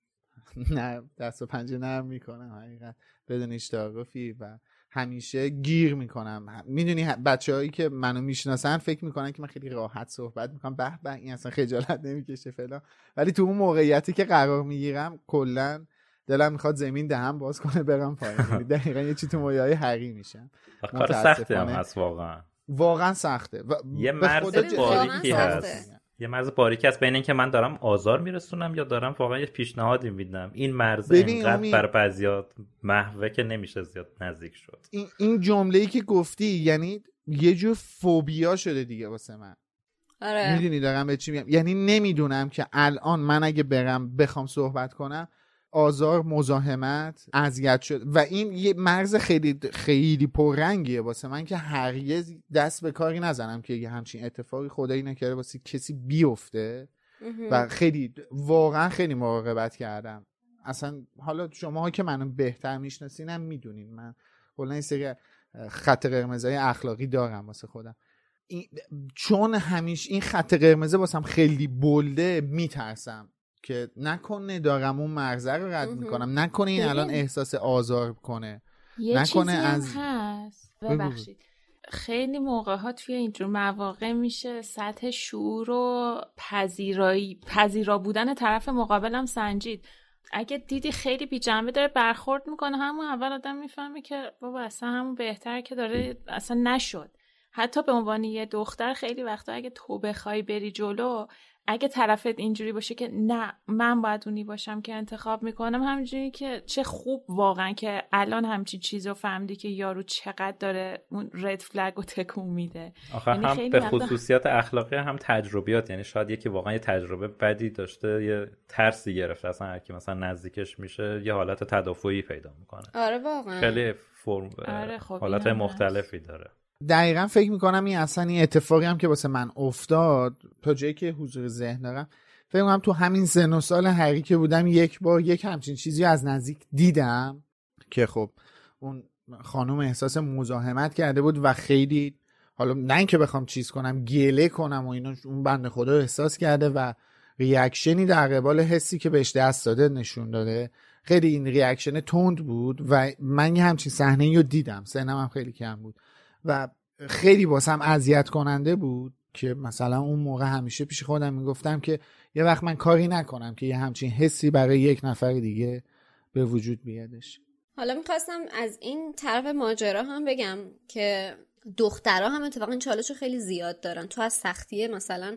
نرم دست و پنجه نرم میکنم حقیقت بدون هیچ تعارفی و همیشه گیر میکنم. میدونی بچه‌هایی که منو میشناسن فکر میکنن که من خیلی راحت صحبت میکنم، به به این اصلا خجالت نمیکشه فلان، ولی تو اون موقعیتی که قرار میگیرم کلا دلم میخواد زمین دهم باز کنه برم پایین. دقیقاً یه چی تو مایه‌های حقی میشم. کار سخته هم هست واقعا. واقعا سخته. و یه مرز باریکی هست. یه مرز باریکی هست بین اینکه من دارم آزار میرسونم یا دارم واقعا یه پیشنهادی میدم. این مرز اینقدر بر بعضیا محوه که نمیشه زیاد نزدیک شد. این این جمله‌ای که گفتی یعنی یه جور فوبیا شده دیگه واسه من. آره. میدونی دارم به چی میگم؟ یعنی نمیدونم که الان من اگه برم بخوام صحبت کنم آزار، مزاحمت، اذیت شد و این یه مرز خیلی خیلی پررنگیه واسه من که هرگز دست به کاری نزنم که یه همچین اتفاقی خدایی نکرده واسه کسی بیفته و خیلی واقعا خیلی مراقبت کردم. اصلا حالا شماها که منو بهتر میشناسینم میدونین من کلا این سری خط قرمزای اخلاقی دارم واسه خودم. این چون همیشه این خط قرمز واسم خیلی بلده میترسم که نکنه دارم اون مرزه رو رد میکنم، نکنه این الان احساس آزار کنه، یه نکنه چیزی از هست ببخشید خیلی موقع ها توی اینجور مواقع میشه سطح شعور و پذیرایی پذیرا بودن طرف مقابلم سنجید. اگه دیدی خیلی بی جنبه داره برخورد میکنه همون اول آدم میفهمه که بابا اصلا همون بهتر که داره اصلا نشد. حتی به عنوان یه دختر خیلی وقتا اگه تو بخوای بری جلو، اگه طرفت اینجوری باشه که نه من باید اونی باشم که انتخاب میکنم، همینجوری که چه خوب واقعا که الان همچی چیزو فهمیدی که یارو چقدر داره اون رد فلگ رو تکون میده. آخه یعنی هم به خصوصیات اخلاقی هم تجربیات، یعنی شاید یکی واقعا یه تجربه بدی داشته یه ترسی گرفته اصلا هر کی مثلا نزدیکش میشه یه حالت تدافعی پیدا میکنه. آره واقعا خیلی فرم آره خب حالت مختلفی داره. دقیقا فکر میکنم این اصلا این اتفاقی هم که واسه من افتاد تا جایی که حضور ذهن دارم فکر میکنم تو همین سن و سال هری که بودم یک بار یک همچین چیزی از نزدیک دیدم که خب اون خانم احساس مزاحمت کرده بود و خیلی حالا نه اینکه بخوام چیز کنم گله کنم و اینو اون بنده خدا احساس کرده و ریاکشنی در قبال حسی که بهش دست داده نشون داده. خیلی این ریاکشن تند بود و من یه همچین صحنه‌ای رو دیدم، سنم هم خیلی کم بود و خیلی واسم اذیت کننده بود که مثلا اون موقع همیشه پیش خودم میگفتم که یه وقت من کاری نکنم که یه همچین حسی برای یک نفر دیگه به وجود بیادش. حالا میخواستم از این طرف ماجرا هم بگم که دخترها هم اتفاقا چالشو خیلی زیاد دارن. تو از سختیه مثلا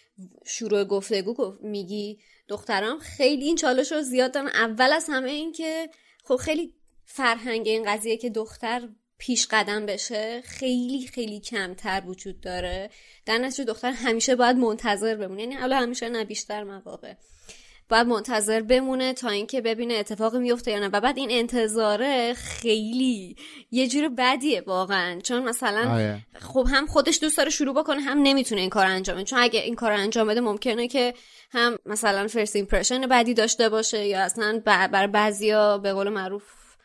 شروع گفتگو میگی دخترها هم خیلی این چالشو زیاد دارن. اول از همه این که خب خیلی فرهنگ این قضیه که دختر پیش قدم بشه خیلی خیلی کمتر وجود داره. در نتیجه دختر همیشه باید منتظر بمونه، یعنی حالا همیشه نه بیشتر مواقع باید منتظر بمونه تا اینکه ببینه اتفاقی میفته یا نه و بعد این انتظاره خیلی یه جور بدیه واقعا، چون مثلا آه. خب هم خودش دوست داره شروع بکنه هم نمیتونه این کار انجام بده، چون اگه این کار انجام بده ممکنه که هم مثلا فرست ایمپرشن بدی داشته باشه یا اصلا برای بعضیا به قول معروف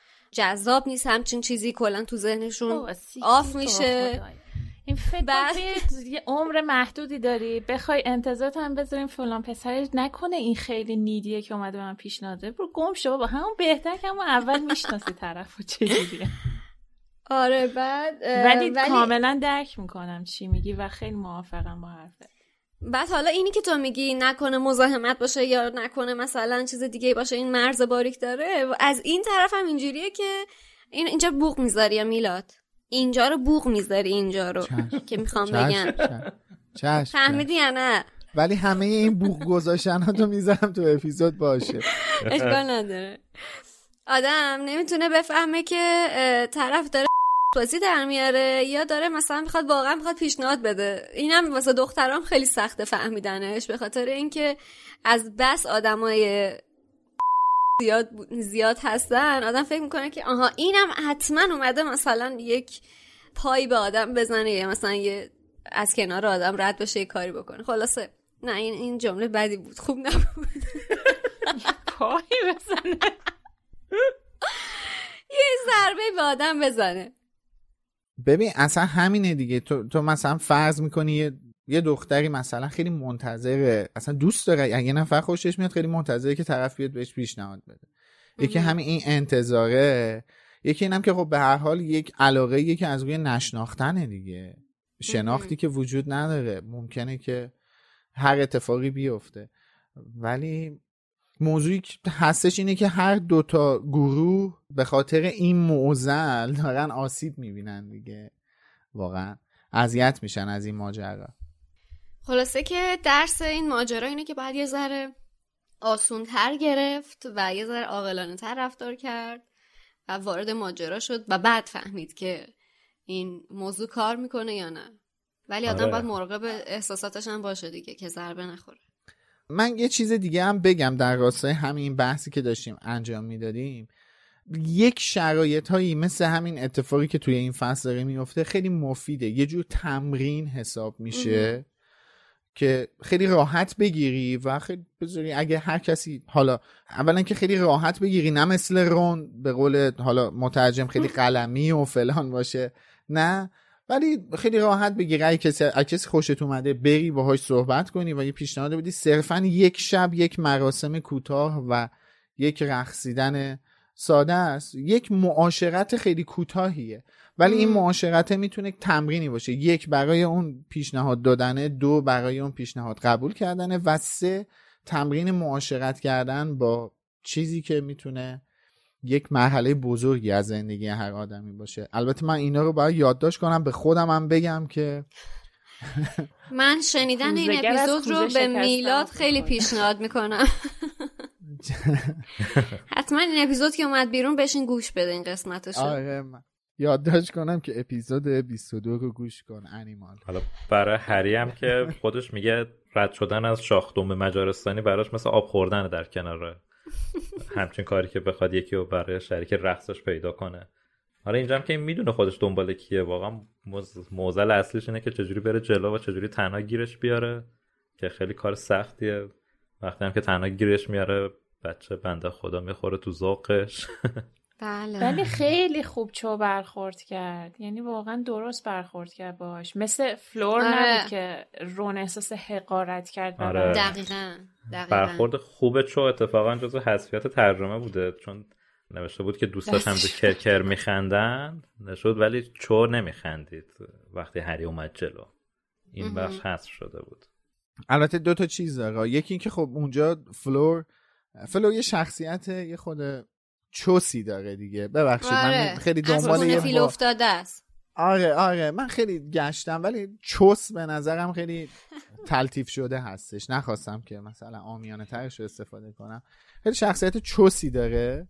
جذاب نیست همچین چیزی، کلا تو ذهنشون آف میشه. این فکر بعد... یه عمر محدودی داری بخوای انتظارت هم بذاریم فلان پسرش نکنه این خیلی نیدیه که اومده به من پیشنهاد بده، برو گم شو بابا، همون بهتر که همون اول میشناسی طرفو چجوریه. آره بعد ولی, ولی کاملا درک میکنم چی میگی و خیلی موافقم با حرفت. بعد حالا اینی که تو میگی نکنه مزاحمت باشه یا نکنه مثلا چیز دیگه باشه، این مرز باریک داره. از این طرف هم اینجوریه که این اینجا بوق میذاری یا میلاد اینجا رو بوق میذاری اینجا رو چشم. که میخوام بگم چشم فهمیدی یا نه؟ ولی همه این بوق گذاشتناتو میذارم تو اپیزود باشه، اشکال نداره. آدم نمیتونه بفهمه که طرف داره بازی در میاره یا داره مثلا میخواد واقعا میخواد پیشنهاد بده. اینم واسه دخترام خیلی سخته فهمیدنش، به خاطر اینکه از بس آدمای زیاد زیاد هستن آدم فکر میکنه که آها اینم حتما اومده مثلا یک پای به آدم بزنه یا مثلا یه از کنار آدم رد بشه یه کاری بکنه. خلاصه نه این این جمله بدی بود، خوب نبود. پای بزنه یه ضربه به آدم بزنه. ببین اصلا همینه دیگه. تو تو مثلا فرض میکنی یه یه دختری مثلا خیلی منتظره، اصلا دوست داره، یه نفر خوشش میاد خیلی منتظره که طرف بیاد بهش پیشنهاد بده. یکی همین این انتظاره، یکی اینم که خب به هر حال یک علاقه یکی که از روی نشناختنه دیگه، شناختی که وجود نداره، ممکنه که هر اتفاقی بیفته. ولی موضوعی که هستش اینه که هر دوتا گروه به خاطر این معضل دارن آسیب میبینن دیگه، واقعا اذیت میشن از این ماجرا. خلاصه که درس این ماجرا اینه که باید یه ذره آسون‌تر گرفت و یه ذره عاقلانه‌تر رفتار کرد و وارد ماجرا شد و بعد فهمید که این موضوع کار میکنه یا نه. ولی آدم آره. باید مراقب احساساتش هم باشه دیگه که ضربه نخوره. من یه چیز دیگه هم بگم در راستای همین بحثی که داشتیم انجام میدادیم. یک شرایط هایی مثل همین اتفاقی که توی این فصل داره میفته خیلی مفیده، یه جور تمرین حساب میشه که خیلی راحت بگیری و خیلی بذاری اگه هر کسی، حالا اولا که خیلی راحت بگیری، نه مثل رون به قول حالا مترجم خیلی قلمی و فلان باشه، نه، ولی خیلی راحت بگیری اگه کسی اگه کسی خوشت اومده بری باهاش صحبت کنی و یه پیشنهاد بدی. صرفا یک شب یک مراسم کوتاه و یک رقصیدن ساده است، یک معاشرت خیلی کوتاهیه، ولی این معاشرت میتونه تمرینی باشه، یک برای اون پیشنهاد دادنه، دو برای اون پیشنهاد قبول کردنه و سه تمرین معاشرت کردن با چیزی که میتونه یک مرحله بزرگی از زندگی هر آدمی باشه. البته من اینا رو باید یادداشت کنم، به خودم هم بگم که من شنیدن این اپیزود رو به میلاد خیلی پیشنهاد میکنم. حتما این اپیزود که اومد بیرون بشین گوش بده این قسمتشو. آره من یادداشت کنم که اپیزود بیست و دو رو گوش کن انیمال. حالا برای هری هم که خودش میگه رد شدن از شاخدم مجارستانی براش مثل آب خوردن در کنار همچین کاری که بخواد یکی رو برای شریک رقصش پیدا کنه. حالا اینجا هم که این میدونه خودش دنبال کیه، واقعا موزل اصلیش اینه که چجوری بره جلو و چجوری تنها گیرش بیاره که خیلی کار سختیه. وقتی هم که تنها گیرش میاره بچه بنده خدا میخوره تو ذوقش. بله. ولی خیلی خوب چو برخورد کرد، یعنی واقعا درست برخورد کرد باش، مثل فلور آره. نبود که رون احساس حقارت کرد. آره. دقیقاً دقیقاً برخورد خوب چو اتفاقا جزو حذفیات ترجمه بوده، چون نوشته بود که دوستاش هم کرکر میخندن نشد ولی چو نمیخندید وقتی هری اومد جلو. این بخش حذف شده بود. البته دو تا چیز داره، یکی این که خب اونجا فلور فلور یه شخصیت یه خود چوسی داره دیگه، ببخشید آره. من خیلی دنبال یه فیل افتاده است. آره آره من خیلی گشتم ولی چوس به نظرم خیلی تلطیف شده هستش، نخواستم که مثلا عامیانه ترش رو استفاده کنم. خیلی شخصیت چوسی داره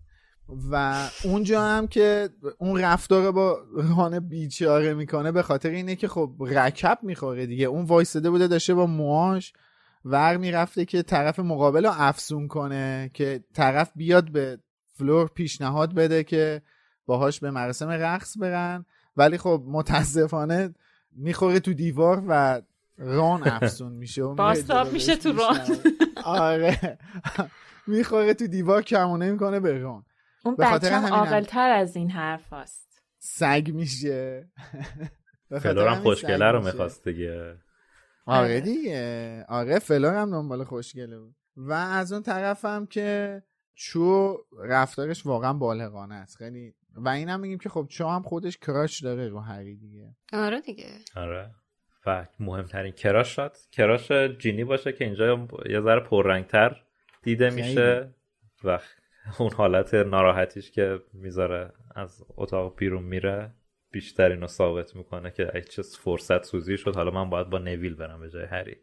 و اونجا هم که اون رفتار با ران بیچاره میکنه به خاطر اینه که خب رکب میخوره دیگه. اون وایساده بوده داشته با موهاش ور میرفته که طرف مقابل رو افسون کنه که طرف بیاد به فلور پیشنهاد بده که باهاش به مراسم رقص برن، ولی خب متاسفانه میخوره تو دیوار و ران افسون میشه و باستاب میشه تو ران. آره میخوره تو دیوار کمونه میکنه به ران. اون بچه هم عاقل‌تر از این حرف هست، سگ میشه. فلور هم خوشگله رو میخواست دیگه. آره دیگه آره فلور هم دنبال خوشگله بود. و از اون طرف هم که چو رفتارش واقعا بالغانه است خیلی، و این هم میگیم که خب چو هم خودش کراش داره رو هری دیگه. آره دیگه آره و مهمترین کراش شد کراش جینی باشه که اینجا یه ذره پررنگتر دیده میشه و اون حالت ناراحتیش که میذاره از اتاق بیرون میره بیشتر اینو ثابت میکنه که ای چه فرصت سوزی شد، حالا من باید با نویل برم به جای هری.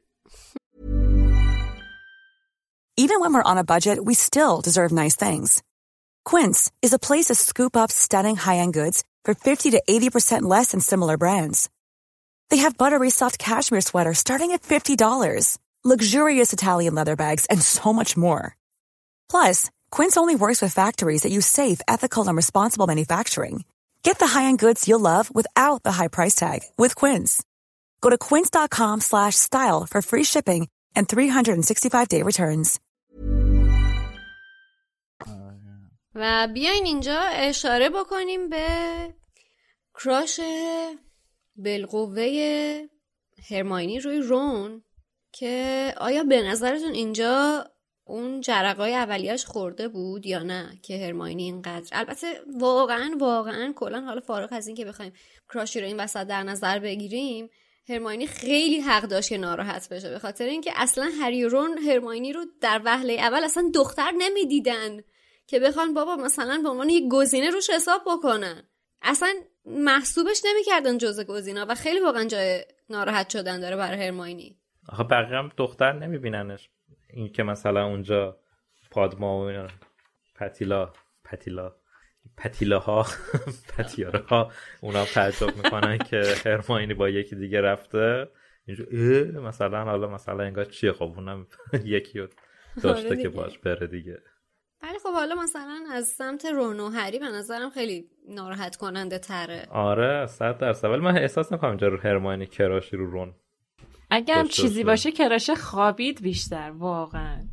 Even when we're on a budget, we still deserve nice things. Quince is a place to scoop up stunning high-end goods for fifty to eighty percent less than similar brands. They have buttery soft cashmere sweaters starting at fifty dollars, luxurious Italian leather bags, and so much more. Plus, Quince only works with factories that use safe, ethical, and responsible manufacturing. Get the high-end goods you'll love without the high price tag with Quince. Go to quince.com slash style for free shipping and three sixty-five day returns. و بیاین اینجا اشاره بکنیم به کراش بالقوه هرماینی روی رون که آیا به نظرتون اینجا اون جرقای اولیاش خورده بود یا نه که هرماینی اینقدر، البته واقعا واقعا کلا حالا فارغ از این که بخوایم کراشی رو این وسط در نظر بگیریم، هرماینی خیلی حق داشت که ناراحت بشه، به خاطر اینکه اصلا هری و رون هرماینی رو در وهله اول اصلا دختر نمیدیدن که بخوان بابا مثلا به عنوان یک گزینه روش حساب بکنن، اصلا محسوبش نمیکردن جزء گزینا و خیلی واقعا جای ناراحت شدن داره برای هرماینی. آخه بقیه هم دختر نمیبیننش، این که مثلا اونجا پادما و پتیلا پتیلا پتیلاها پتیارها اونا تعجب میکنن که هرماینی با یکی دیگه رفته اینجا مثلا حالا مثلا انگار چیه، خب اونم یکی رو داشته که باش بره دیگه. ولی خب حالا مثلا از سمت رون و هری به نظرم خیلی ناراحت کننده تره. آره صد درصد، ولی من احساس نمیکنم اینجا رو هرماینی کراشی رو رون، اگه هم چیزی باشه کراش خوابید بیشتر واقعا.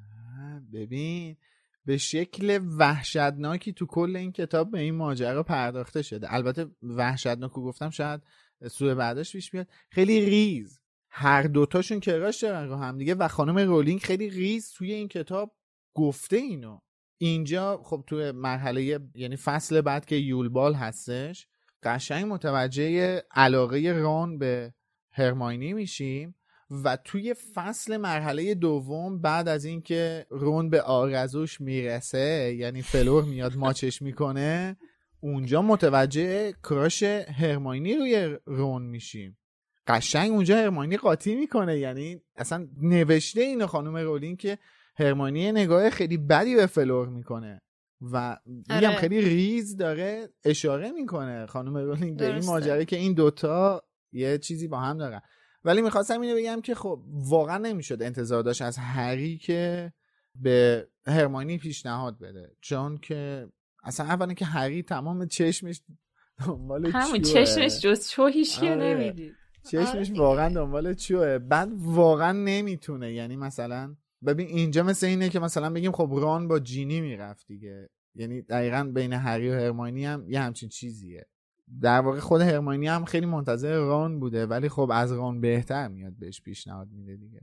ببین به شکل وحشتناکی تو کل این کتاب به این ماجرا پرداخته شده. البته وحشتناکو گفتم شاید سوء برداشت پیش بیاد، خیلی ریز هر دوتاشون کراش دارن رو هم دیگه و خانم رولینگ خیلی ریز توی این کتاب گفته اینو. اینجا خب توی مرحله یعنی فصل بعد که یولبال هستش قشنگ متوجه علاقه رون به هرماینی میشیم و توی فصل مرحله دوم بعد از اینکه رون به آرزوش میرسه یعنی فلور میاد ماچش میکنه اونجا متوجه کراش هرماینی روی رون میشیم. قشنگ اونجا هرماینی قاطی میکنه، یعنی اصلا نوشته اینو خانم رولینگ که هرماینی نگاه خیلی بدی به فلور میکنه و میگم آره. خیلی ریز داره اشاره میکنه خانم رولینگ به این ماجرا که این دوتا یه چیزی با هم دارن. ولی میخواستم اینو بگم که خب واقعا نمیشد انتظار داشت از هری که به هرماینی پیشنهاد بده، چون که اصلا اولا که هری تمام چشمش دنبال چیه، همون چشمش جز چو هیچکی آره. نمیدید، چشمش واقعا دنبال چیه، بعد واقعا نمیتونه. یعنی مثلا ببین اینجا مثل اینه که مثلا بگیم خب رون با جینی میرفت دیگه، یعنی دقیقاً بین هری و هرماینی هم یه همچین چیزیه. در واقع خود هرماینی هم خیلی منتظر رون بوده ولی خب از رون بهتر میاد بهش پیشنهاد میده دیگه.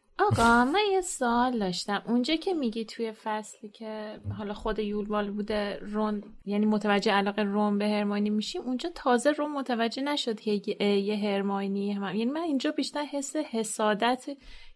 آقا من یه سوال داشتم، اونجا که میگی توی فصلی که حالا خود یولبال بوده رون یعنی متوجه علاقه رون به هرماینی میشیم، اونجا تازه رون متوجه نشد که یه هرماینی هم. یعنی من اینجا بیشتر حس حسادت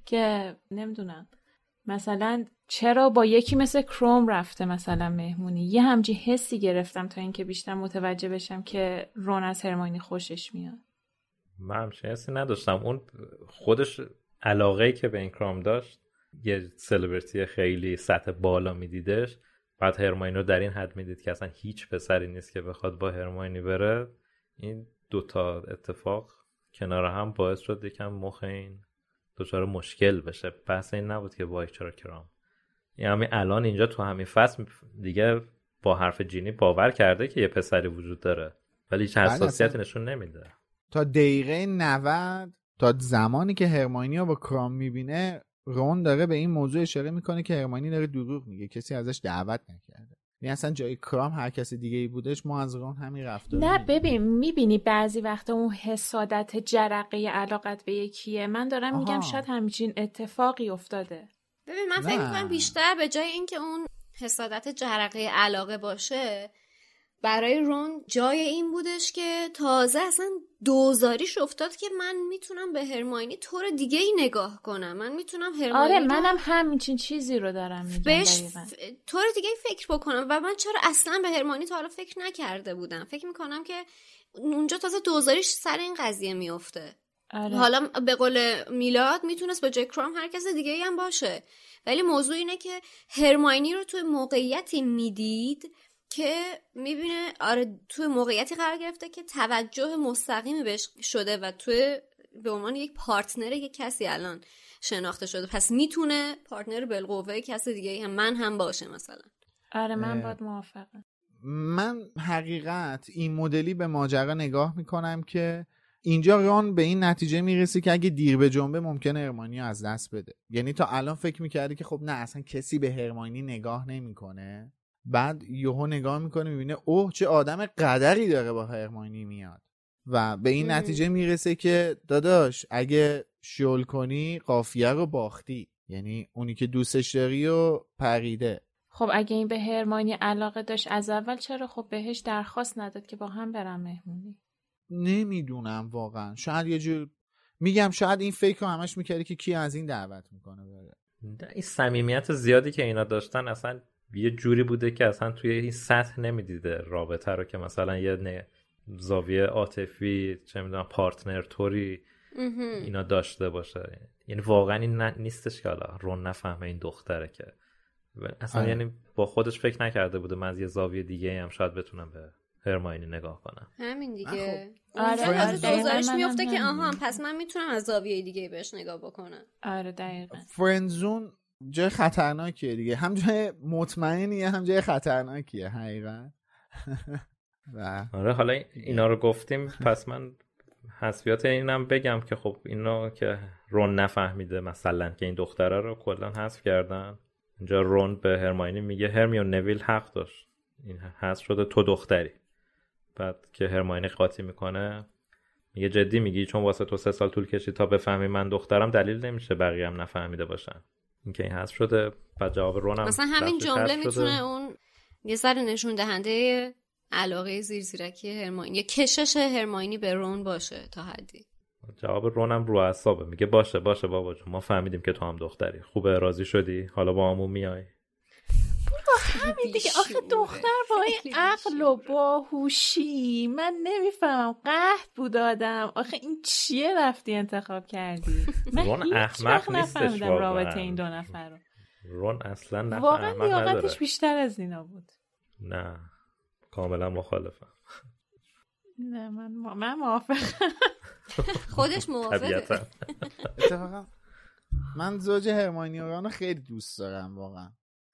که نمیدونم مثلا چرا با یکی مثل کروم رفته مثلا مهمونی، یه همچین حسی گرفتم تا اینکه بیشتر متوجه بشم که رون از هرماینی خوشش میاد. من همچین حسی نداشتم، اون خودش علاقه‌ای که به این کروم داشت یه سلبریتی خیلی سطح بالا میدیدش، بعد هرماینی رو در این حد میدید که اصلا هیچ پسری نیست که بخواد با هرماینی بره. این دوتا اتفاق کنار هم باعث شد یکم مخ این دچار مشکل بشه. بحث این نبود که وای چرا کرام، یعنی الان اینجا تو همین فصل دیگه با حرف جینی باور کرده که یه پسری وجود داره ولی هیچ حساسیتی نشون نمیده. تا دقیقه نود تا زمانی که هرماینی رو با کرام میبینه رون داره به این موضوع اشاره میکنه که هرماینی داره دروغ میگه، کسی ازش دعوت نکرده. یعنی اصلا جای کرام هر کسی دیگه ای بودش ما از رون همین رفتار. نه ببین میبینی بعضی وقتا اون حسادت جرقه علاقت به یکیه، من دارم آها. میگم شاید همچین اتفاقی افتاده. ببین من فکر میکنم بیشتر به جای اینکه اون حسادت جرقه علاقه باشه برای رون جای این بودش که تازه اصلا دوزاریش افتاد که من میتونم به هرماینی طور دیگه ای نگاه کنم، من میتونم هرماینی آره منم همین چیزی رو دارم میگم بهش ف... طور دیگه ای فکر بکنم و من چرا اصلا به هرماینی تا حالا فکر نکرده بودم. فکر میکنم که اونجا تازه دوزاریش سر این قضیه میفته. آره. حالا به قول میلاد میتونست با جک کرام هر کس دیگه ای هم باشه، ولی موضوع اینه که هرماینی رو توی موقعیتی میدید که میبینه آره توی موقعیتی قرار گرفته که توجه مستقیمی بهش شده و توی به عنوان یک پارتنر یک کسی الان شناخته شده، پس میتونه پارتنر بالقوه کسی دیگه هم من هم باشه مثلا. آره من باید موافقم. من حقیقت این مدلی به ماجرا نگاه میکنم که اینجا رون به این نتیجه میرسه که اگه دیر به جنبه ممکنه هرماینی از دست بده. یعنی تا الان فکر میکردی که خب نه اصلا کسی به هرماینی نگاه نمیکنه، بعد یهو نگاه میکنه میبینه اوه چه آدم قدری داره با هرماینی میاد و به این نتیجه میرسه که داداش اگه شل کنی قافیه رو باختی، یعنی اونی که دوستش داری و پریده. خب اگه این به هرماینی علاقه داشت از اول چرا خب بهش درخواست نداد که با هم برن مهمونی؟ نمیدونم واقعا، شاید یه جور میگم شاید این فکر رو همش میکردی که کی از این دعوت میکنه بره. این صمیمیت زیادی که اینا داشتن اصلا یه جوری بوده که اصلا توی این سطح نمیدیده رابطه رو که مثلا یه نه زاویه عاطفی چه میدونم پارتنر توری اینا داشته باشه. یعنی واقعا این نیستش که حالا رون نفهمه این دختره که اصلا آه. یعنی با خودش فکر نکرده بوده من از یه زاویه دیگه هم شاید بتونم به هرماینی نگاه کنم. همین دیگه. آره از دوزارش میفته که آها پس من میتونم از زاویه دیگه بهش نگاه بکنم. آره دقیقاً. فرندزون جای خطرناکیه دیگه، هم جای مطمئنیه هم جای خطرناکیه حقیقت. و آره حالا اینا رو گفتیم پس من حذفیات اینم بگم که خب اینا که رون نفهمیده مثلا که این دختره رو کلا حذف کردن. اینجا رون به هرماینی میگه هرمیون نویل حق داشت، این حذف شده تو دختری. بعد که هرماینی قاطی میکنه میگه جدی میگی چون واسه تو سه سال طول کشید تا بفهمی من دخترم دلیل نمیشه بقیه هم نفهمیده باشن این که این حذف شده. بعد جواب رون هم مثلا همین جمله میتونه اون یه سر نشون دهنده علاقه زیرزیرکی هرماینی یا کشش هرماینی به رون باشه تا حدی. جواب رون هم رو اعصابه، میگه باشه باشه بابا جون ما فهمیدیم که تو هم دختری، خوبه راضی شدی حالا با همون میای. همین دیگه آخه دختر با این عقل و باهوشی من نمیفهمم قحط بود آدم. آخه این چیه رفتی انتخاب کردی؟ من رون احمق نیستش واقعا. رابطه این دو نفر رو رون اصلا نه واقعا لیاقتش بیشتر از اینا بود. نه کاملا مخالفم. نه من من موافقم. خودش موافقه. اتفاقا من زوج هرماینی رو خیلی دوست دارم واقعا.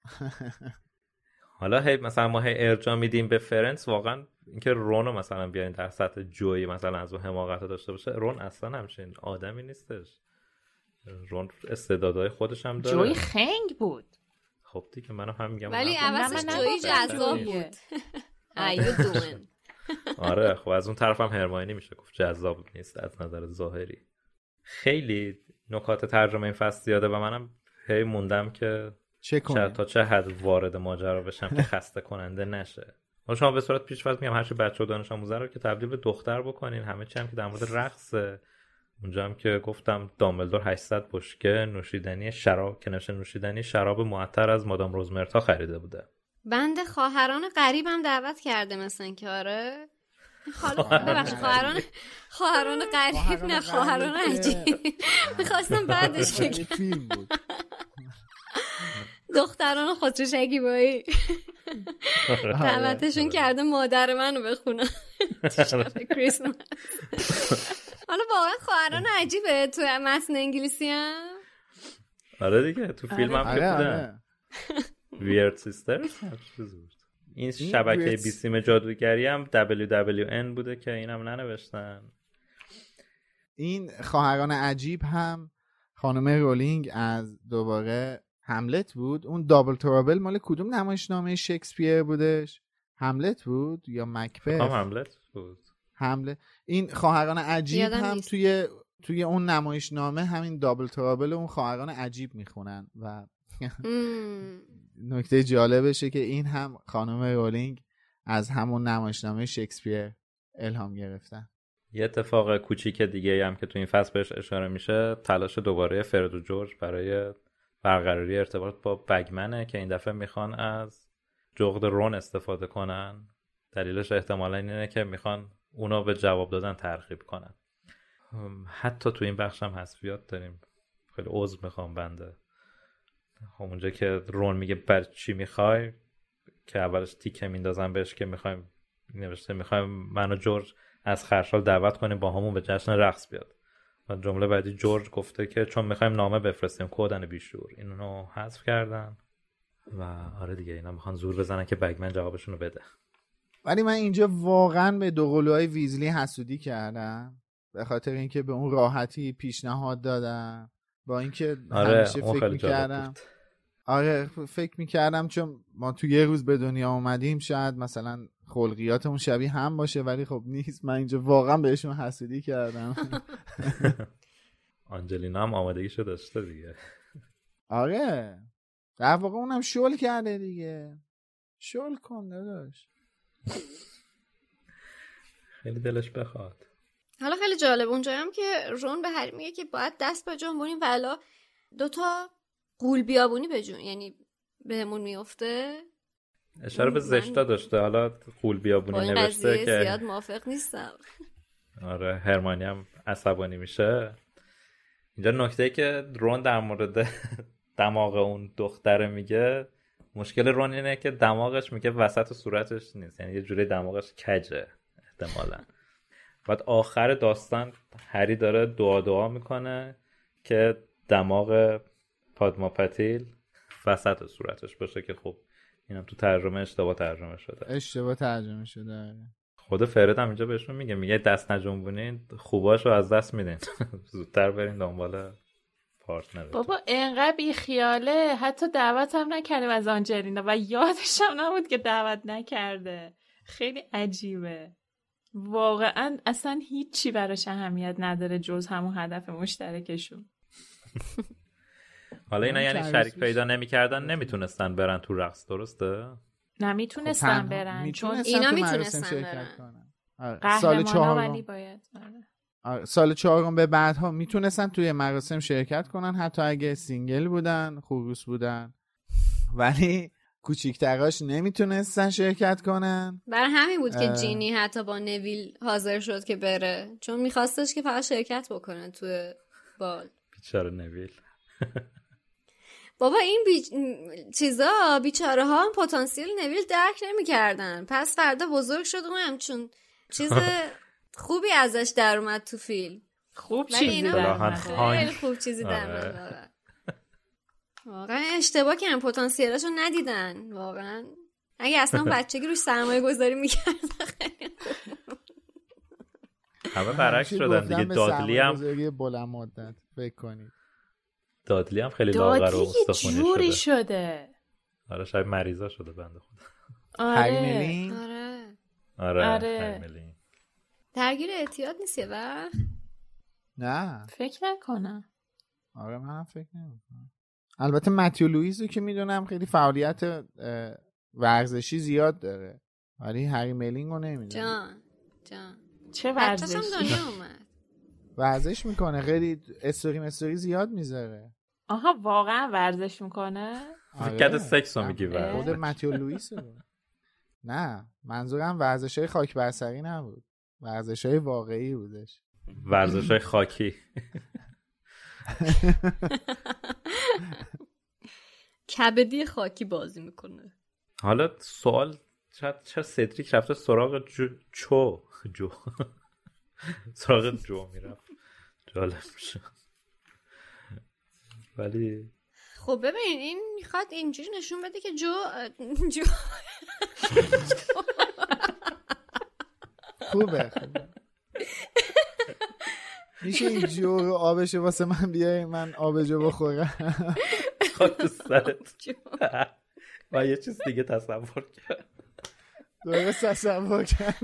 حالا هی مثلا ما هی ارجاع میدیم به فرنس، واقعا اینکه رونو مثلا بیاین در سطح جوی مثلا از اون حماقت داشته باشه، رون اصلا همچین آدمی نیستش. رون استعدادهای خودش هم داره. جوی خنگ بود. خب دیگه منم هم میگم ولی عوضش جوی جذاب بود. ایو دومن. آره خب از اون طرف هم هرماینی میشه گفت جذاب نیست از نظر ظاهری. خیلی نکات ترجمه این فصل زیاده و منم هی موندم که چه کنم تا چه حد وارد ماجرا بشم که خسته کننده نشه. حالا شما به صورت پیش‌فرض میگم هر چی بچه‌ها دانش آموزا رو که تبدیل به دختر بکنین، همه چی هم که در مورد رقصه، اونجا هم که گفتم دامبلدور هشتصد بشکه نوشیدنی شراب که نشه نوشیدنی شراب معطر از مادام روزمرتا خریده بوده. بنده خواهران غریبم دعوت کرده مثلا که آره خاله ببخشید خواهران خواهران غریب نه خواهران عجیب می‌خواستم بعدش بگم دختران خودرو شکیبایی دعوتشون کرده مادر منو بخونم کریسمس. حالا واقعا خواهران عجیبه تو متن انگلیسی هم. آره دیگه تو فیلم هم که بودن ویرد سیسترز. این شبکه بیسیم جادوگری هم دبلیو دبلیو ان بوده که اینم ننوشتن. این خواهران عجیب هم خانم رولینگ از دوباره هملت بود. اون دابل ترابل مال کدوم نمایشنامه شکسپیر بودش؟ هملت بود یا مکبث؟ هم هملت بود. هملت. این خواهران عجیب هم توی توی اون نمایشنامه همین دابل ترابل اون خواهران عجیب میخونن و نکته جالبشه که این هم خانم رولینگ از همون نمایشنامه شکسپیر الهام گرفتن. یه اتفاق کوچیک دیگه هم که تو این فصل بهش اشاره میشه تلاش دوباره فرد و جورج برای برقراری ارتباط با بگمنه که این دفعه میخوان از جغد رون استفاده کنن. دلیلش احتمالا اینه که میخوان اونا به جواب دادن ترغیب کنن. حتی تو این بخش هم حذفیات داریم. خیلی عذر میخوام بنده. اونجا که رون میگه بر چی میخوای که اولش تیکه میندازن بهش که میخوایم نوشته میخوایم من و جورج از خرشال دعوت کنیم با همون به جشن رقص بیاد. و جمله بعدی جورج گفته که چون میخوایم نامه بفرستیم کودن بیشور. اینو حذف کردن و آره دیگه اینا میخوان زور بزنن که بگمن جوابشونو بده. ولی من اینجا واقعا به دوقلوهای ویزلی حسودی کردم به خاطر اینکه به اون راحتی پیشنهاد دادم با اینکه آره همیشه فکر میکردم آره فکر میکردم چون ما تو یه روز به دنیا اومدیم شاید مثلا خلقیاتمون شبیه هم باشه، ولی خب نیست. من اینجا واقعا بهشون حسودی کردم. آنجلینا هم آمادگیشو داشته دیگه. آره در واقع اونم شل کرده دیگه. شل کن داداش. خیلی دلش بخواد. حالا خیلی جالب اونجا هم که رون به هری میگه که باید دست به جنبونیم والا دوتا قول بیابونی به جون، یعنی بهمون میفته. اشاره به زشتا داشته، حالا قول بیابونی نوشته که زیاد موافق نیستم. آره هرمانی هم عصبانی میشه. اینجا نکته که رون در مورد دماغ اون دختره میگه، مشکل رون اینه که دماغش میگه وسط صورتش نیست، یعنی یه جوری دماغش کجه احتمالاً. بعد آخر داستان هری داره دعا دعا میکنه که دماغ پادما پتیل وسط صورتش باشه که خب اینم تو ترجمه اشتباه ترجمه شده. اشتباه ترجمه شده. خود فرد هم اینجا بهشون میگه میگه دست نجنبونین خوباشو از دست میدین. زودتر برین دنبال پارتنر. بابا اینقدر بی خیاله، حتی دعوت هم نکردیم از آنجلینا و یادش هم نبود که دعوت نکرده. خیلی عجیبه واقعا، اصلا هیچی براش اهمیت نداره جز همون هدف مشترکشون. حالا اینا یعنی شریک پیدا نمی‌کردن نمیتونستن برن تو رقص، درسته؟ نمیتونستن خب برن چون اینا میتونستن برن. سال چهارم ولی باید آره. سال چهارم به بعدها میتونستن توی مراسم شرکت کنن حتی اگه سینگل بودن، خروس بودن، ولی کوچیک‌تراش نمیتونستن شرکت کنن. بر همین بود که جینی حتی با نویل حاضر شد که بره، چون میخواستش که فقط شرکت بکنه توی بال. بیچاره نویل. بابا این بی... چیزا بیچاره ها هم پتانسیل نویل درک نمی‌کردن. پس فردا بزرگ شد اون همچون چیز خوبی ازش در اومد تو فیلم. خوب چیزی در اومد. خیلی خوب چیزی در اومد. واقعا اشتباه کردن، پتانسیلاشو ندیدن واقعا. اگه اصلا بچگی روش سرمایه گذاری می‌کردن خیلی خوب. همه برعکس شدن دیگه. دادلی هم گذاری بلند مدت فکر کنید. دادلی هم خیلی لاغر و استخونی جوری شده. شده. آره شاید مریضا شده بنده خدا. هری ملین؟ آره. آره. آره. هری ملین. درگیر اعتیاد نیست یه وقت؟ نه. فکر نکنم. آره منم فکر نمی‌کنم. البته متیو لوئیسو که میدونم خیلی فعالیت ورزشی زیاد داره، ولی هری ملینگ رو نمیدونم. جان جان چه ورزشی؟ بچه‌ش هم دنیا اومد. ورزش میکنه، خیلی استوری مستوری زیاد میذاره. آها واقعا ورزش میکنه؟ فکر سکس رو میگی ورزش. خود متیو لوئیسو. نه منظورم ورزش‌های خاک بر سری نبود، ورزش‌های واقعی بودش. ورزش‌های خاکی. کبدی خاکی بازی میکنه. حالا سوال چرا چرا سدریک رفته سراغ جو چو جو سراغ جو میرفت، جالب میشه. ولی خب ببین این میخواد اینجوری نشون بده که جو جو خوبه خوبه. میشه این جو رو آبشه واسه من بیاری من آب جو بخورم؟ خود تو سرت و یه چیز دیگه تصور کرد. درست تصور کرد.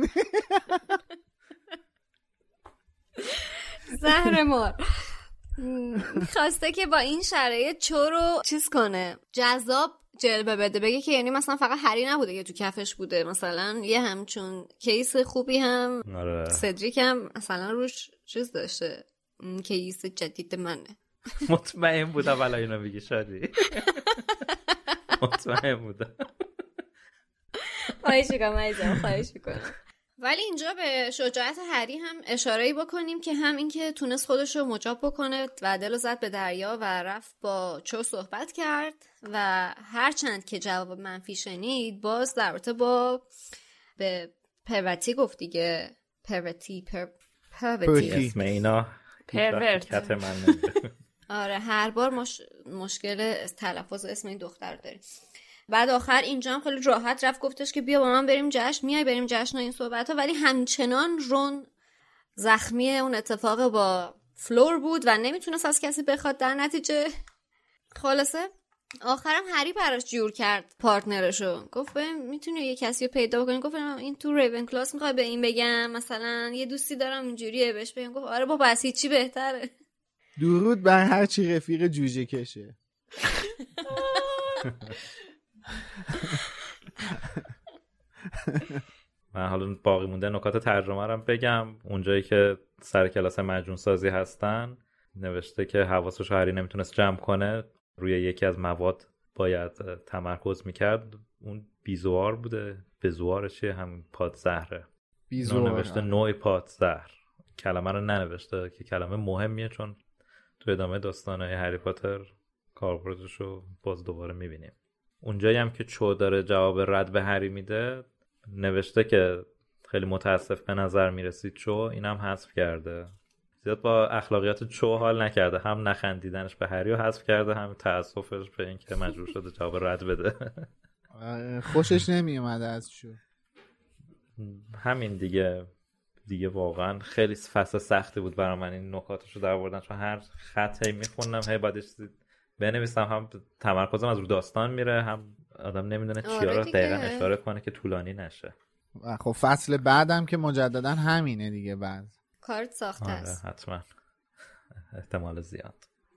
زهر مار خواسته که با این شرایط چو رو چیز کنه، جذاب جلوه بده، بگه که یعنی مثلا فقط هری نبوده که تو کفش بوده، مثلا یه همچون کیس خوبی هم آره. سدریک هم مثلا روش چیز داشته، کیس جدید منه. مطمئن بودم ولی اینو میگی شادی. مطمئن بودم. خواهش میکنم عزیزم، خواهش میکنم. ولی اینجا به شجاعت هری هم اشاره‌ای بکنیم که هم این که تونست خودش رو مجاب بکنه و دل رو زد به دریا و رفت با چو صحبت کرد و هرچند که جواب منفی شنید باز در رابطه با به پروتی گفت دیگه. پروتی پر پروتی اسم اینا پرورت من نمیده. آره هر بار مش... مشکل تلفظ اسم این دختر داریم. بعد آخر اینجا هم خیلی راحت رفت گفتش که بیا با من بریم جشن، میای بریم جشن و این صحبت ها، ولی همچنان رون زخمی اون اتفاق با فلور بود و نمیتونست از کسی بخواد. در نتیجه خلاصه آخرم هری براش جور کرد پارتنرشو، گفت ببین میتونی یه کسی رو پیدا کنی. گفت این تو ریون کلاس میخوای به این بگم مثلا یه دوستی دارم اینجوریه بهش بگم. گفت آره بابا بس هیچی بهتره. درود بر هر چی رفیق جوجه کشه. من حالا باقی مونده نکات ترجمه رو بگم. اونجایی که سر کلاس مجنون سازی هستن نوشته که حواسش هری نمیتونست جمع کنه، روی یکی از مواد باید تمرکز میکرد. اون بیزوار بوده. بزوار چیه؟ همین پادزهره. بیزوار نوشته نوع پادزهر. کلمه رو ننوشته که کلمه مهمیه، چون تو ادامه داستانهای هری پاتر کاربردش رو باز دوباره میبینیم. اونجایی هم که چو داره جواب رد به هری میده نوشته که خیلی متاسف به نظر میرسید چو، اینم حذف کرده. زیاد با اخلاقیات چو حال نکرده، هم نخندیدنش به هری رو حذف کرده، هم تاسفش به این که مجبور شده جواب رد بده. خوشش نمی اومده از چو. همین دیگه دیگه واقعا خیلی فصل سختی بود برای من این نکاتشو در آوردن، چون هر خط هی میخوندم هی بعدش بنویسم، هم تمرکزم از رو داستان میره، هم آدم نمیدونه چیا رو دقیقاً اشاره کنه که طولانی نشه. خب فصل بعدم که مجددا همینه دیگه، بعد کارت ساخته است. آره حتما، احتمال زیاد.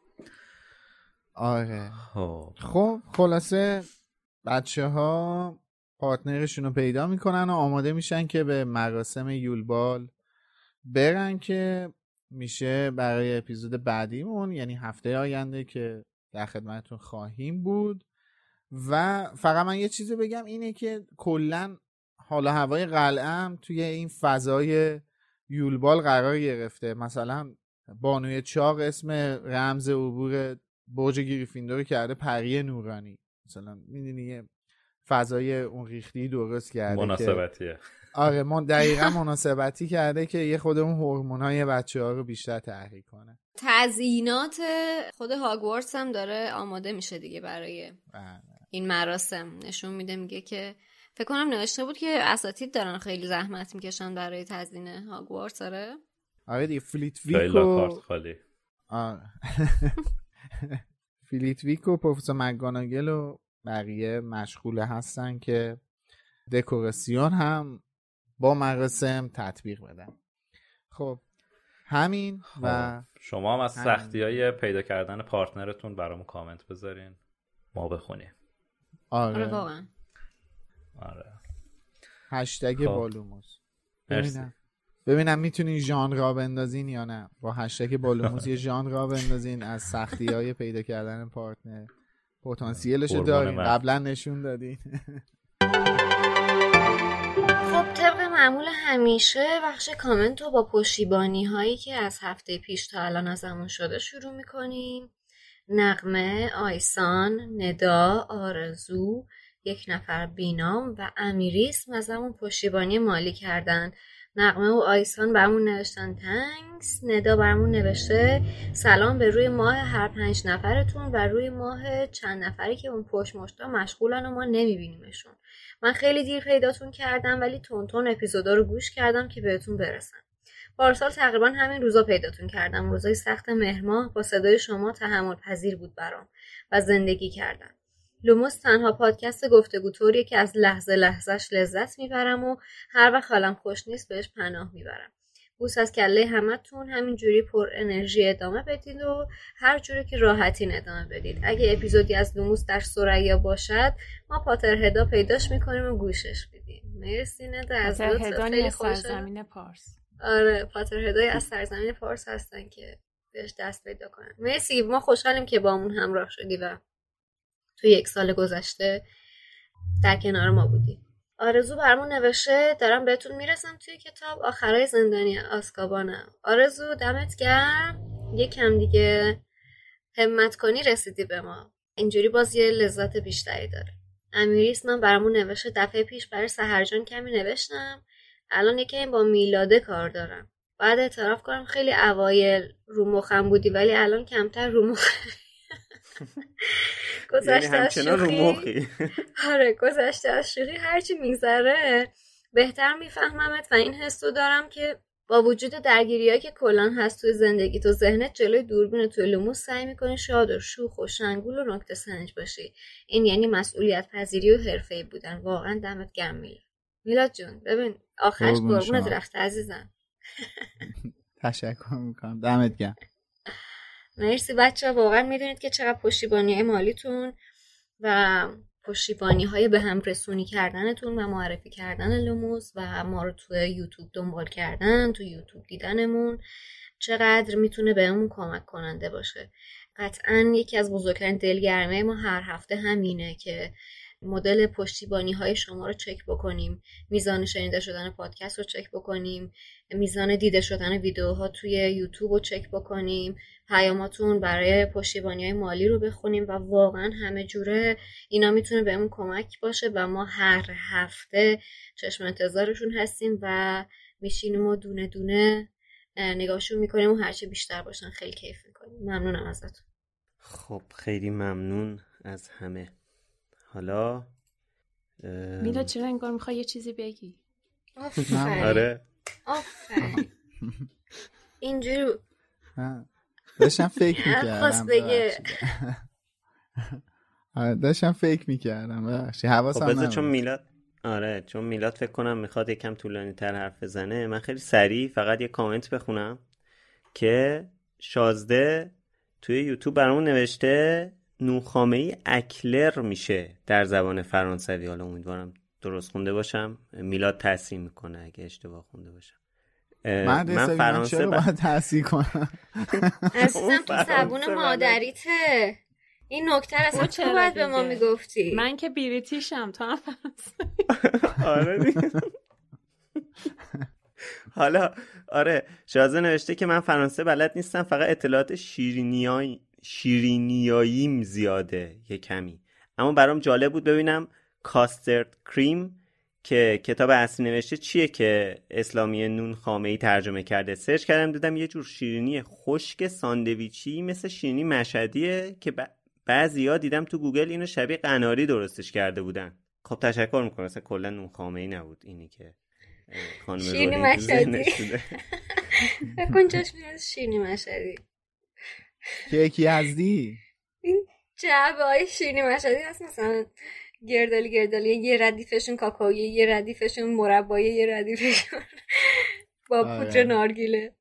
آره خب خب خلاصه بچه ها پارتنرشون رو پیدا میکنن و آماده میشن که به مراسم یولبال برن که میشه برای اپیزود بعدیمون، یعنی هفته آینده که در خدمتتون خواهیم بود. و فقط من یه چیزی بگم، اینه که کلن حالا هوای قلعه توی این فضای یولبال قرار گرفته. مثلا بانوی چاق اسم رمز عبور برج گریفیندور کرده پری نورانی، مثلا میدونی یه فضای اون ریختی درست کرده، مناسبتیه. آره من دقیقا مناسبتی کرده که یه خود اون هورمونای بچه‌ها رو بیشتر تحریک کنه. تزیینات خود هاگوارتس هم داره آماده میشه دیگه برای بله. این مراسم. نشون میده، میگه که فکر کنم نوشته بود که اساتید دارن خیلی زحمت میکشن برای تزیین هاگوارتس. آره آره دیگه فلیتویک و کارت خالی. آره فلیتویک و پروفسور مکگوناگل و بقیه مشغول هستن که دکوراسیون هم با مراسم تطبیق بدن. خب همین. و شما هم از سختی‌های پیدا کردن پارتنرتون برامون کامنت بذارین ما بخونیم. آره واقعا. آره هشتگ بالوموس. ببینم ببینم میتونین ژانر را بندازین یا نه. با هشتگ بالوموس یه ژانر را بندازین از سختی‌های پیدا کردن پارتنر. پتانسیلشو دارین، قبلا نشون دادین. خب طبق معمول همیشه بخش کامنت رو با پشتیبانی هایی که از هفته پیش تا الان ازمون شده شروع میکنیم. نغمه، آیسان، ندا، آرزو، یک نفر بینام و امیریسم ازمون پشتیبانی مالی کردن. نغمه و آیسان برامون نوشتن تنکس، ندا برامون نوشته سلام به روی ماه هر پنج نفرتون و روی ماه چند نفری که اون پشت مشتا مشغولن و ما نمیبینیمشون. من خیلی دیر پیداتون کردم ولی تون تون اپیزودا رو گوش کردم که بهتون برسن. پارسال تقریبا همین روزا پیداتون کردم. روزای سخت مهرماه با صدای شما تحمل پذیر بود برام و زندگی کردم. لوموس تنها پادکست گفتگو طوریه که از لحظه لحظهش لذت میبرم و هر وقت حالم خوش نیست بهش پناه میبرم. بوس از کله همتون، همین جوری پر انرژی ادامه بدید و هر جوری که راحتین ادامه بدید. اگه اپیزودی از لوموس در ثریا باشد ما پاتر هدا پیداش میکنیم و گوشش بدیم. مرسی ندا از لطفت، خیلی خوشم. سرزمین پارس. آره پاتر هدای از سرزمین پارس هستن که بهش دست پیدا کنن. مرسی، ما خوشحالیم که با همون همراه شدی و توی یک سال گذشته در کنار ما بودی. آرزو برامون نوشته دارم بهتون میرسم توی کتاب آخرای زندانی آزکابانم. آرزو دمت گرم، یکم دیگه همت کنی رسیدی به ما، اینجوری باز یه لذت بیشتری داره. امیریس من برامون نوشته دفعه پیش برای سحرجان کمی نوشتم، الان یکم با میلاده کار دارم. بعد اعتراف کنم خیلی اوایل رو مخم بودی ولی الان کمتر رو مخم. گذشته از شوخی آره گذشته از شوخی هرچی میگذره بهتر میفهممت و این حسو دارم که با وجود درگیری‌هایی که کلاً هست توی زندگی تو ذهنت، جلوی دوربین توی لوموس سعی می‌کنی شاد و شوخ و شنگول و نکته سنج باشی. این یعنی مسئولیت پذیری و حرفه‌ای بودن. واقعا دمت گرم میلاد. میلاد جون ببین آخرش قربونت رفت عزیزم. تشکر میکنم، دمت گرم. مرسی بچه‌ها، واقعا میدونید که چقدر پشتیبانی مالیتون و پشتیبانی های به هم رسونی کردنتون و معرفی کردن لوموس و ما رو توی یوتیوب دنبال کردن، توی یوتیوب دیدنمون چقدر میتونه بهمون کمک کننده باشه. قطعاً یکی از بزرگترین دلگرمی ما هر هفته همینه که مدل پشتیبانی های شما رو چک بکنیم، میزان شنیده شدن پادکست رو چک بکنیم، میزان دیده شدن ویدیوها توی یوتیوب رو چک بکنیم، پیاماتون برای پشتیبانی های مالی رو بخونیم و واقعا همه جوره اینا میتونه بهمون کمک باشه و ما هر هفته چشم انتظارشون هستیم و میشینیم و دونه دونه نگاهشون میکنیم و هرچی بیشتر باشن خیلی کیف میکنیم. ممنونم ازتون. خب خیلی ممنون از همه. حالا میلاد چرا انگار میخوای یه چیزی بگی؟ آفرین. آره آفرین. اینجوری داشتم فکر میکردم. خواست بگه. آره داشتم فکر میکردم. ببخشید حواسم نبود. چون میلاد آره چون میلاد فکر کنم میخواد یکم طولانی تر حرف بزنه، من خیلی سریع فقط یه کامنت بخونم که شازده توی یوتیوب برامون نوشته نونخامه‌ای اکلر میشه در زبان فرانسوی. حالا امیدوارم درست خونده باشم، میلاد تصحیح میکنه اگه اشتباه خونده باشم. من, من فرانسه چرا باید تصحیح کنم؟ عزیزم تو زبون مادریته. این نکته اصلا تو باید به ما میگفتی. من که بریتیشم، تو هم فرانسه. آره دیگه. حالا آره شازده نوشته که من فرانسه بلد نیستم، فقط اطلاعات شیرینیایی شیرینیاییم زیاده یه کمی، اما برام جالب بود ببینم کاسترد کریم که کتاب اصلی نوشته چیه که اسلامی نون خامه‌ای ترجمه کرده. سرچ کردم دیدم یه جور شیرینی خشک ساندویچی مثل شیرینی مشهدیه که بعضیا دیدم تو گوگل اینو شبیه قناری درستش کرده بودن. خب تشکر میکنم، اصلا کلا نون خامه‌ای نبود اینی که خانم شیرینی مشهدی. فکر چشمی از شیرینی مشهدی که یکی یزدی این جعبه های شیرینی مشهدی هست، مثلا گردالی گردالی، یه ردیفشون کاکائویی، یه ردیفشون مربایی، یه ردیفشون با پودر نارگیله.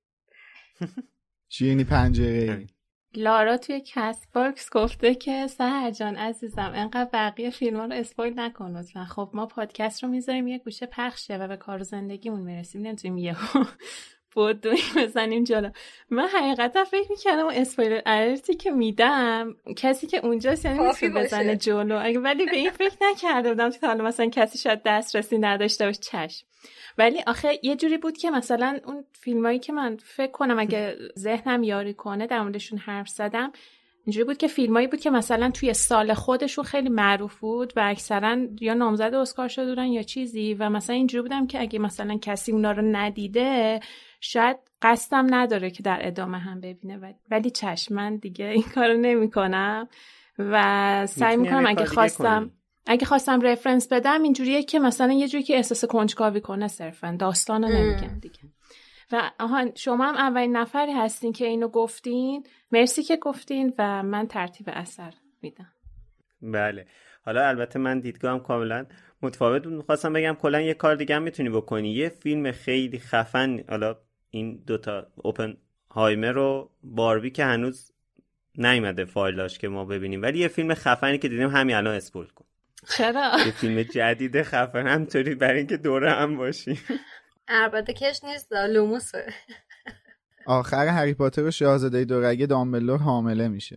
شیرینی پنجره. لارا توی کست باکس گفته که سحر جان عزیزم انقدر بقیه فیلم ها رو اسپویل نکن لطفا. خب ما پادکست رو میذاریم یه گوشه پخشه و به کار زندگیمون میرسیم، نمیتونیم یه بودوی بزنیم جلو. من حقیقتا فکر میکردم اون اسپویلر الرتی که میدم کسی که اونجاست یعنی میتونه بزنه جلو، ولی به این فکر نکرده بودم که حالا مثلا کسی شاید دسترسی نداشته باشه. چشم. ولی آخه یه جوری بود که مثلا اون فیلمایی که من فکر کنم اگه ذهنم یاری کنه در موردشون حرف زدم، اینجوری بود که فیلمایی بود که مثلا توی سال خودشون خیلی معروف بود و اکثرا یا نامزد اسکار شده بودن یا چیزی، و مثلا اینجوری بودم که اگه مثلا کسی اونا رو ندیده شاید قصدم نداره که در ادامه هم ببینه، ولی چشم من دیگه این کارو نمی‌کنم و سعی می‌کنم اگه خواستم اگه خواستم رفرنس بدم اینجوریه که مثلا یه جوری که احساس کنجکاوی کنه، صرفا داستانو نمیگم دیگه. و آها شما هم اولین نفری هستین که اینو گفتین، مرسی که گفتین و من ترتیب اثر میدم. بله حالا البته من دیدگاهم کاملا متفاوت بود. می‌خواستم بگم کلا یه کار دیگه هم میتونی بکنی، یه فیلم خیلی خفن، حالا این دوتا اوپن هایمر و باربی که هنوز نیومده فایلاش که ما ببینیم، ولی یه فیلم خفنی که دیدیم همین الان اسپویل کن. چرا؟ یه فیلم جدید خفن همطوری برای اینکه دوره هم باشیم. البته کش نیست، لوموسه. آخر هری پاتر و شاهزاده دورگه دامبلدور حامله میشه.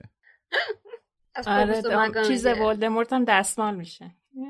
آره دام... چیز ولدمورت هم دستمال میشه.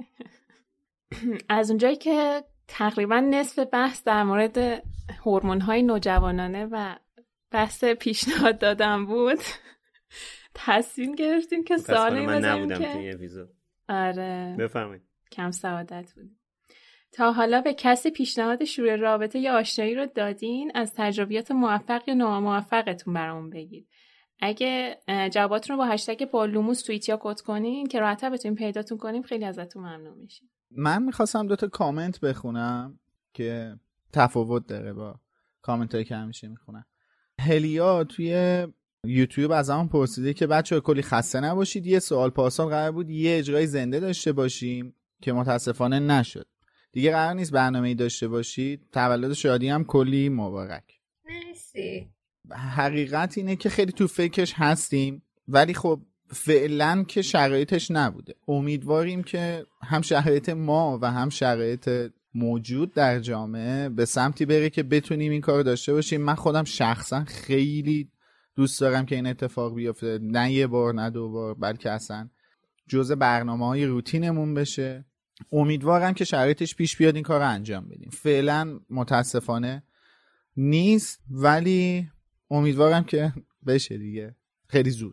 از اونجایی که تقریبا نصف بحث در مورد هورمون‌های نوجوانانه و بحث پیشنهاد دادم بود، تصمیم گرفتیم که سوالی من بزنیم نبودم که تو این اپیزود. آره بفرمایید. کم سعادت بود. تا حالا به کسی پیشنهاد شروع رابطه یا آشنایی رو دادین؟ از تجربیات موفق یا ناموفقتون برامون بگید. اگه جواباتون رو با هشتگ پالوموس توییت یا کد کنین که راحت‌تر بتونیم پیداتون کنیم، خیلی ازتون ممنون میشیم. من میخواستم دوتا کامنت بخونم که تفاوت داره با کامنت هایی که همیشه میخونن. هلیا توی یوتیوب از همون پرسیده که بچه‌ها کلی خسته نباشید، یه سوال پاسخ قرار بود یه اجرای زنده داشته باشیم که متاسفانه نشد. دیگه قرار نیست برنامه‌ای داشته باشید. تولد شادی هم کلی مبارک. مرسی. حقیقت اینه که خیلی تو فکرش هستیم، ولی خب فعلا که شرایطش نبوده. امیدواریم که هم شرایط ما و هم شرایط موجود در جامعه به سمتی بره که بتونیم این کار داشته باشیم. من خودم شخصا خیلی دوست دارم که این اتفاق بیفته، نه یه بار نه دو بار، بلکه اصلا جزء برنامه‌های روتینمون بشه. امیدوارم که شرایطش پیش بیاد این کار رو انجام بدیم. فعلا متاسفانه نیست، ولی امیدوارم که بشه دیگه خیلی زود.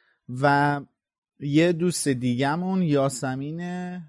و یه دوست دیگه‌مون یاسمین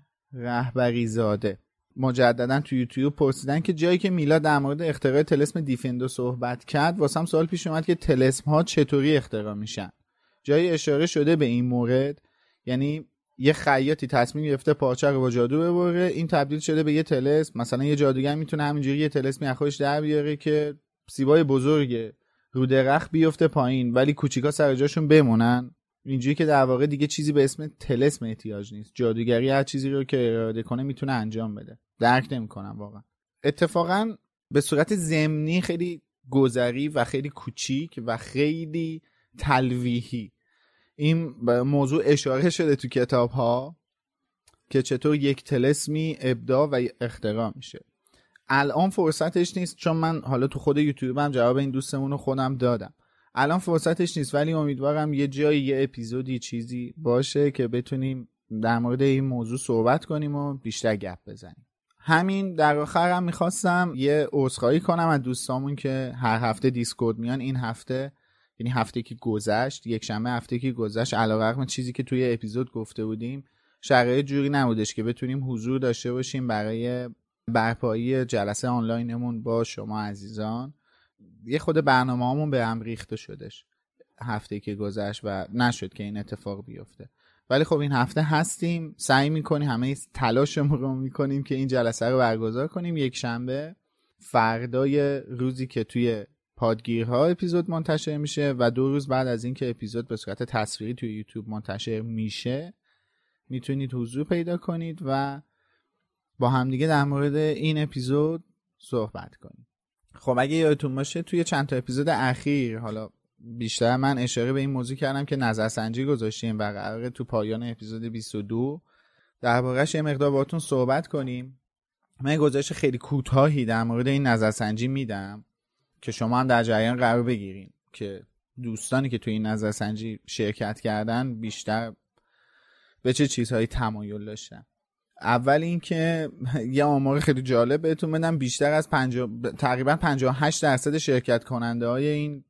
رهبری زاده مجددا تو یوتیوب پرسیدن که جایی که میلاد در مورد اختراع طلسم دیفندو صحبت کرد، واسم سوال پیش اومد که طلسم ها چطوری اختراع میشن. جایی اشاره شده به این مورد؟ یعنی یه خیاطی تصمیم گرفته پارچه رو با جادو ببره، این تبدیل شده به یه طلسم. مثلا یه جادوگر میتونه همینجوری یه طلسمی از خودش در بیاره که سیبای بزرگ رو درخت بیفته پایین ولی کوچیکا سر جاشون بمونن. اینجوری که در واقع دیگه چیزی به اسم طلسم احتیاج نیست. جادوگری هر چیزی رو که اراده کنه میتونه انجام بده. درک نمی‌کنم واقعا. اتفاقا به صورت ضمنی خیلی گذری و خیلی کوچیک و خیلی تلویحی این موضوع اشاره شده تو کتاب‌ها که چطور یک طلسمی ابداع و اختراع میشه. الان فرصتش نیست، چون من حالا تو خود یوتیوبم جواب این دوستمون رو خودم دادم. الان فرصتش نیست، ولی امیدوارم یه جایی یه اپیزودی چیزی باشه که بتونیم در مورد این موضوع صحبت کنیم و بیشتر گپ بزنیم. همین. در آخر هم میخواستم یه عذرخواهی کنم از دوستامون که هر هفته دیسکورد میان. این هفته، یعنی هفته که گذشت، یک شنبه هفته که گذشت، علیرغم چیزی که توی اپیزود گفته بودیم، شرایط جوری نبودش که بتونیم حضور داشته باشیم برای برپایی جلسه آنلاینمون با شما عزیزان. یه خود برنامه‌مون به هم ریخته شدش هفته که گذشت و نشد که این اتفاق بیفته. ولی خب این هفته هستیم، سعی میکنیم، همه تلاشمون رو میکنیم که این جلسه رو برگزار کنیم. یک شنبه فردای روزی که توی پادگیرها اپیزود منتشر میشه و دو روز بعد از این که اپیزود به صورت تصویری توی یوتیوب منتشر میشه میتونید حضور پیدا کنید و با همدیگه در مورد این اپیزود صحبت کنید. خب اگه یادتون باشه توی چند تا اپیزود اخیر، حالا بیشتر من اشاره به این موضوع کردم که نظرسنجی گذاشتیم و قراره تو پایان اپیزود بیست و دو درباره‌اش یه مقدار باهاتون صحبت کنیم. من گزارش خیلی کوتاهی در مورد این نظرسنجی میدم که شما هم در جریان قرار بگیرین که دوستانی که توی این نظرسنجی شرکت کردن بیشتر به چه چیزهایی تمایل داشتن. اول این که یه آمار خیلی جالب بهتون بدم، بیشتر از پنجاه تقریبا پنجاه و هشت درصد شرکت کننده های این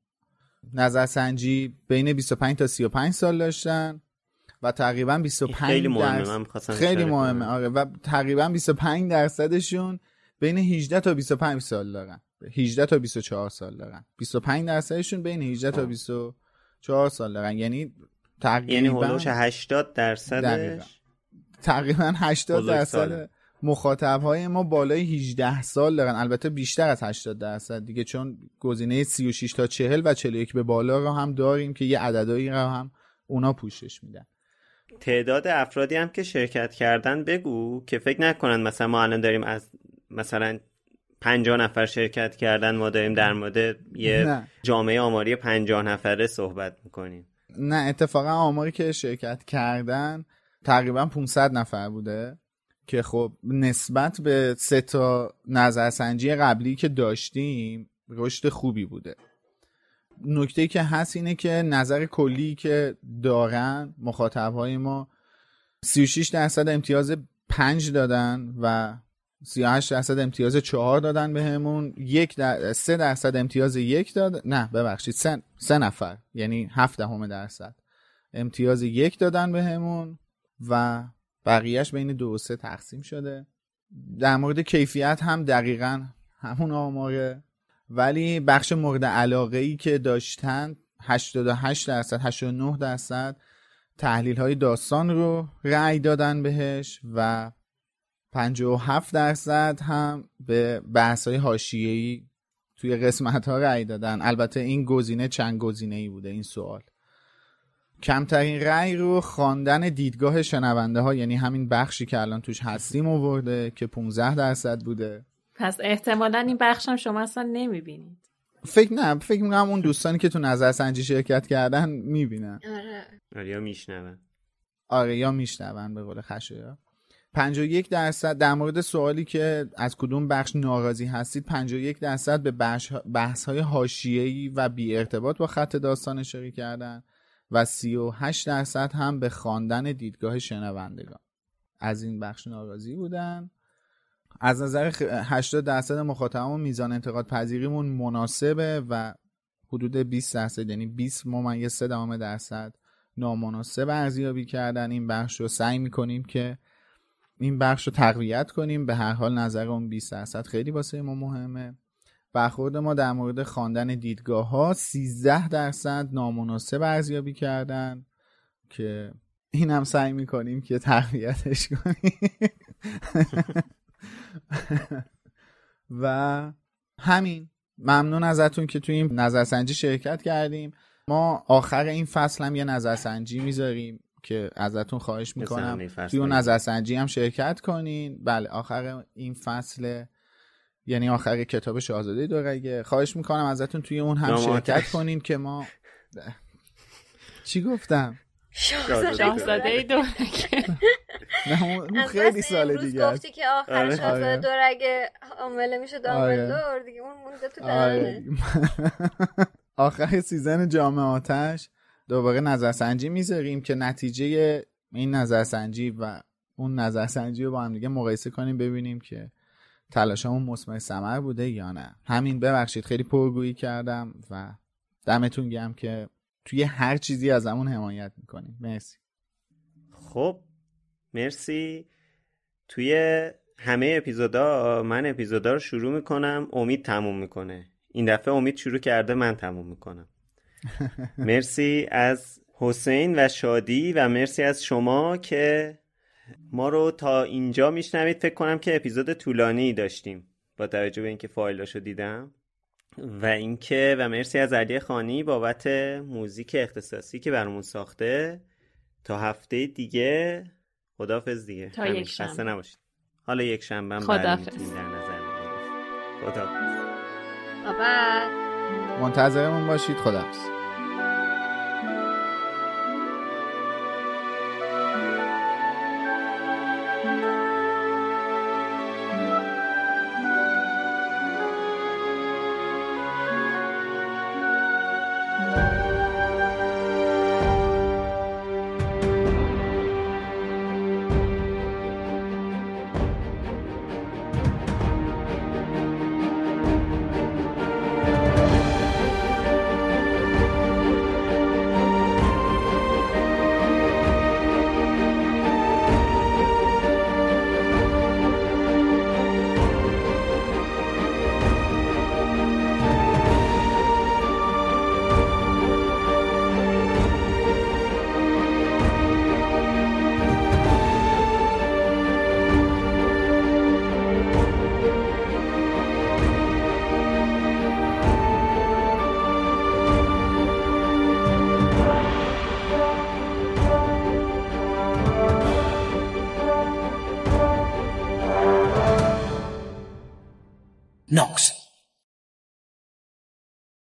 نظرسنجی بین بیست و پنج تا سی و پنج سال داشتن و تقریبا بیست و پنج خیلی مهمه. درصد من می‌خواستم خیلی مهمه آره و تقریبا بیست و پنج درصدشون بین هجده تا بیست و پنج سال دارن. هجده تا بیست و چهار سال دارن. بیست و پنج درصدشون بین هجده تا بیست و چهار سال دارن. یعنی تقریبا یعنی حدود هشتاد درصدش تقریبا هشتاد درصد مخاطب‌های ما بالای هجده سال دارن. البته بیشتر از هشتاد درصد دیگه، چون گزینه سی و شش تا چهل و چهل و یک به بالا رو هم داریم که یه عددایی رو هم اونا پوشش میدن. تعداد افرادی هم که شرکت کردن بگو که فکر نکنن مثلا ما الان داریم از مثلا پنجاه نفر شرکت کردن ما داریم در مورد یه نه. جامعه آماری پنجاه نفره صحبت میکنیم. نه اتفاقا آماری که شرکت کردن تقریبا پانصد نفر بوده که خب نسبت به سه تا نظرسنجی قبلی که داشتیم رشد خوبی بوده. نکته‌ای که هست اینه که نظر کلی که دارن مخاطب‌های ما سی و شش درصد امتیاز پنج دادن و سی و هشت درصد امتیاز چهار دادن بهمون. یک در... سه درصد امتیاز یک داد نه ببخشید سه, سه نفر یعنی هفت دهم درصد امتیاز یک دادن بهمون و بقیهش بین دو و سه تقسیم شده. در مورد کیفیت هم دقیقاً همون آماره، ولی بخش مورد علاقه‌ای که داشتن هشتاد و هشت درصد هشتاد و نه درصد تحلیل‌های داستان رو رأی دادن بهش و پنجاه و هفت درصد هم به بحث‌های حاشیه‌ای توی قسمت ها رأی دادن. البته این گزینه چند گزینه‌ای بوده این سوال. کمترین رأی رو خواندن دیدگاه شنونده ها، یعنی همین بخشی که الان توش هستیم، آورده که پانزده درصد بوده. پس احتمالاً این بخش هم شما اصلا نمیبینید. فکر نه فکر میکنم اون دوستانی که تو نظرسنجی شرکت کردن میبینن. آره آره یا میشنون. آره یا میشنون به قول خشایار. پنجاه و یک درصد در مورد سوالی که از کدوم بخش ناراضی هستید، پنجاه و یک درصد به بحث‌های حاشیه‌ای و بی ارتباط با خط داستان اشاره کردن و سی و هشت درصد هم به خواندن دیدگاه شنوندگان از این بخش ناراضی بودن. از نظر هشتاد درصد مخاطبمون میزان انتقاد پذیریمون مناسبه و حدود بیست درصد، یعنی بیست ممیز سه دهم درصد نامناسب ارزیابی کردن این بخش رو. سعی میکنیم که این بخش رو تقویت کنیم. به هر حال نظر اون بیست درصد خیلی واسه ما مهمه. برخورد ما در مورد خواندن دیدگاه ها سیزده درصد نامناسب ارزیابی کردن که این هم سعی میکنیم که تقویتش کنیم. و همین. ممنون ازتون که توی این نظرسنجی شرکت کردیم. ما آخر این فصل هم یه نظرسنجی میذاریم که ازتون خواهش میکنم توی اون نظرسنجی هم شرکت کنین. بله آخر این فصل، یعنی آخر کتاب شاهزاده دورگه، خواهش میکنم ازتون توی اون هم شرکت کنین که ما چی گفتم؟ شاهزاده دورگه. نه اون خیلی سال دیگه است. گفتی که آخر شاهزاده دورگه حامله میشه دامبلدور دیگه، اون مونده تو دهنه. آخر سیزن جام آتش دوباره نظرسنجی میذاریم که نتیجه این نظرسنجی و اون نظرسنجی رو با هم دیگه مقایسه کنیم، ببینیم که تلاشمون مثمر ثمر بوده یا نه. همین. ببخشید خیلی پرگویی کردم و دمتون گرم که توی هر چیزی از همون حمایت میکنیم. مرسی. خب مرسی. توی همه اپیزودا من اپیزودا رو شروع میکنم، امید تموم میکنه. این دفعه امید شروع کرده، من تموم میکنم. مرسی از حسین و شادی و مرسی از شما که ما رو تا اینجا میشنوید. فکر کنم که اپیزود طولانی داشتیم با توجه به اینکه فایلاشو دیدم. و اینکه و مرسی از علی خانی بابت موزیک اختصاصی که برامون ساخته. تا هفته دیگه خداحافظ دیگه. تا یک شنبه. خسته نباشید. حالا یک شنبه هم خداحافظ. در نظر بگیرید. خداحافظ. بابا منتظرمون باشید. خداحافظ. Knox.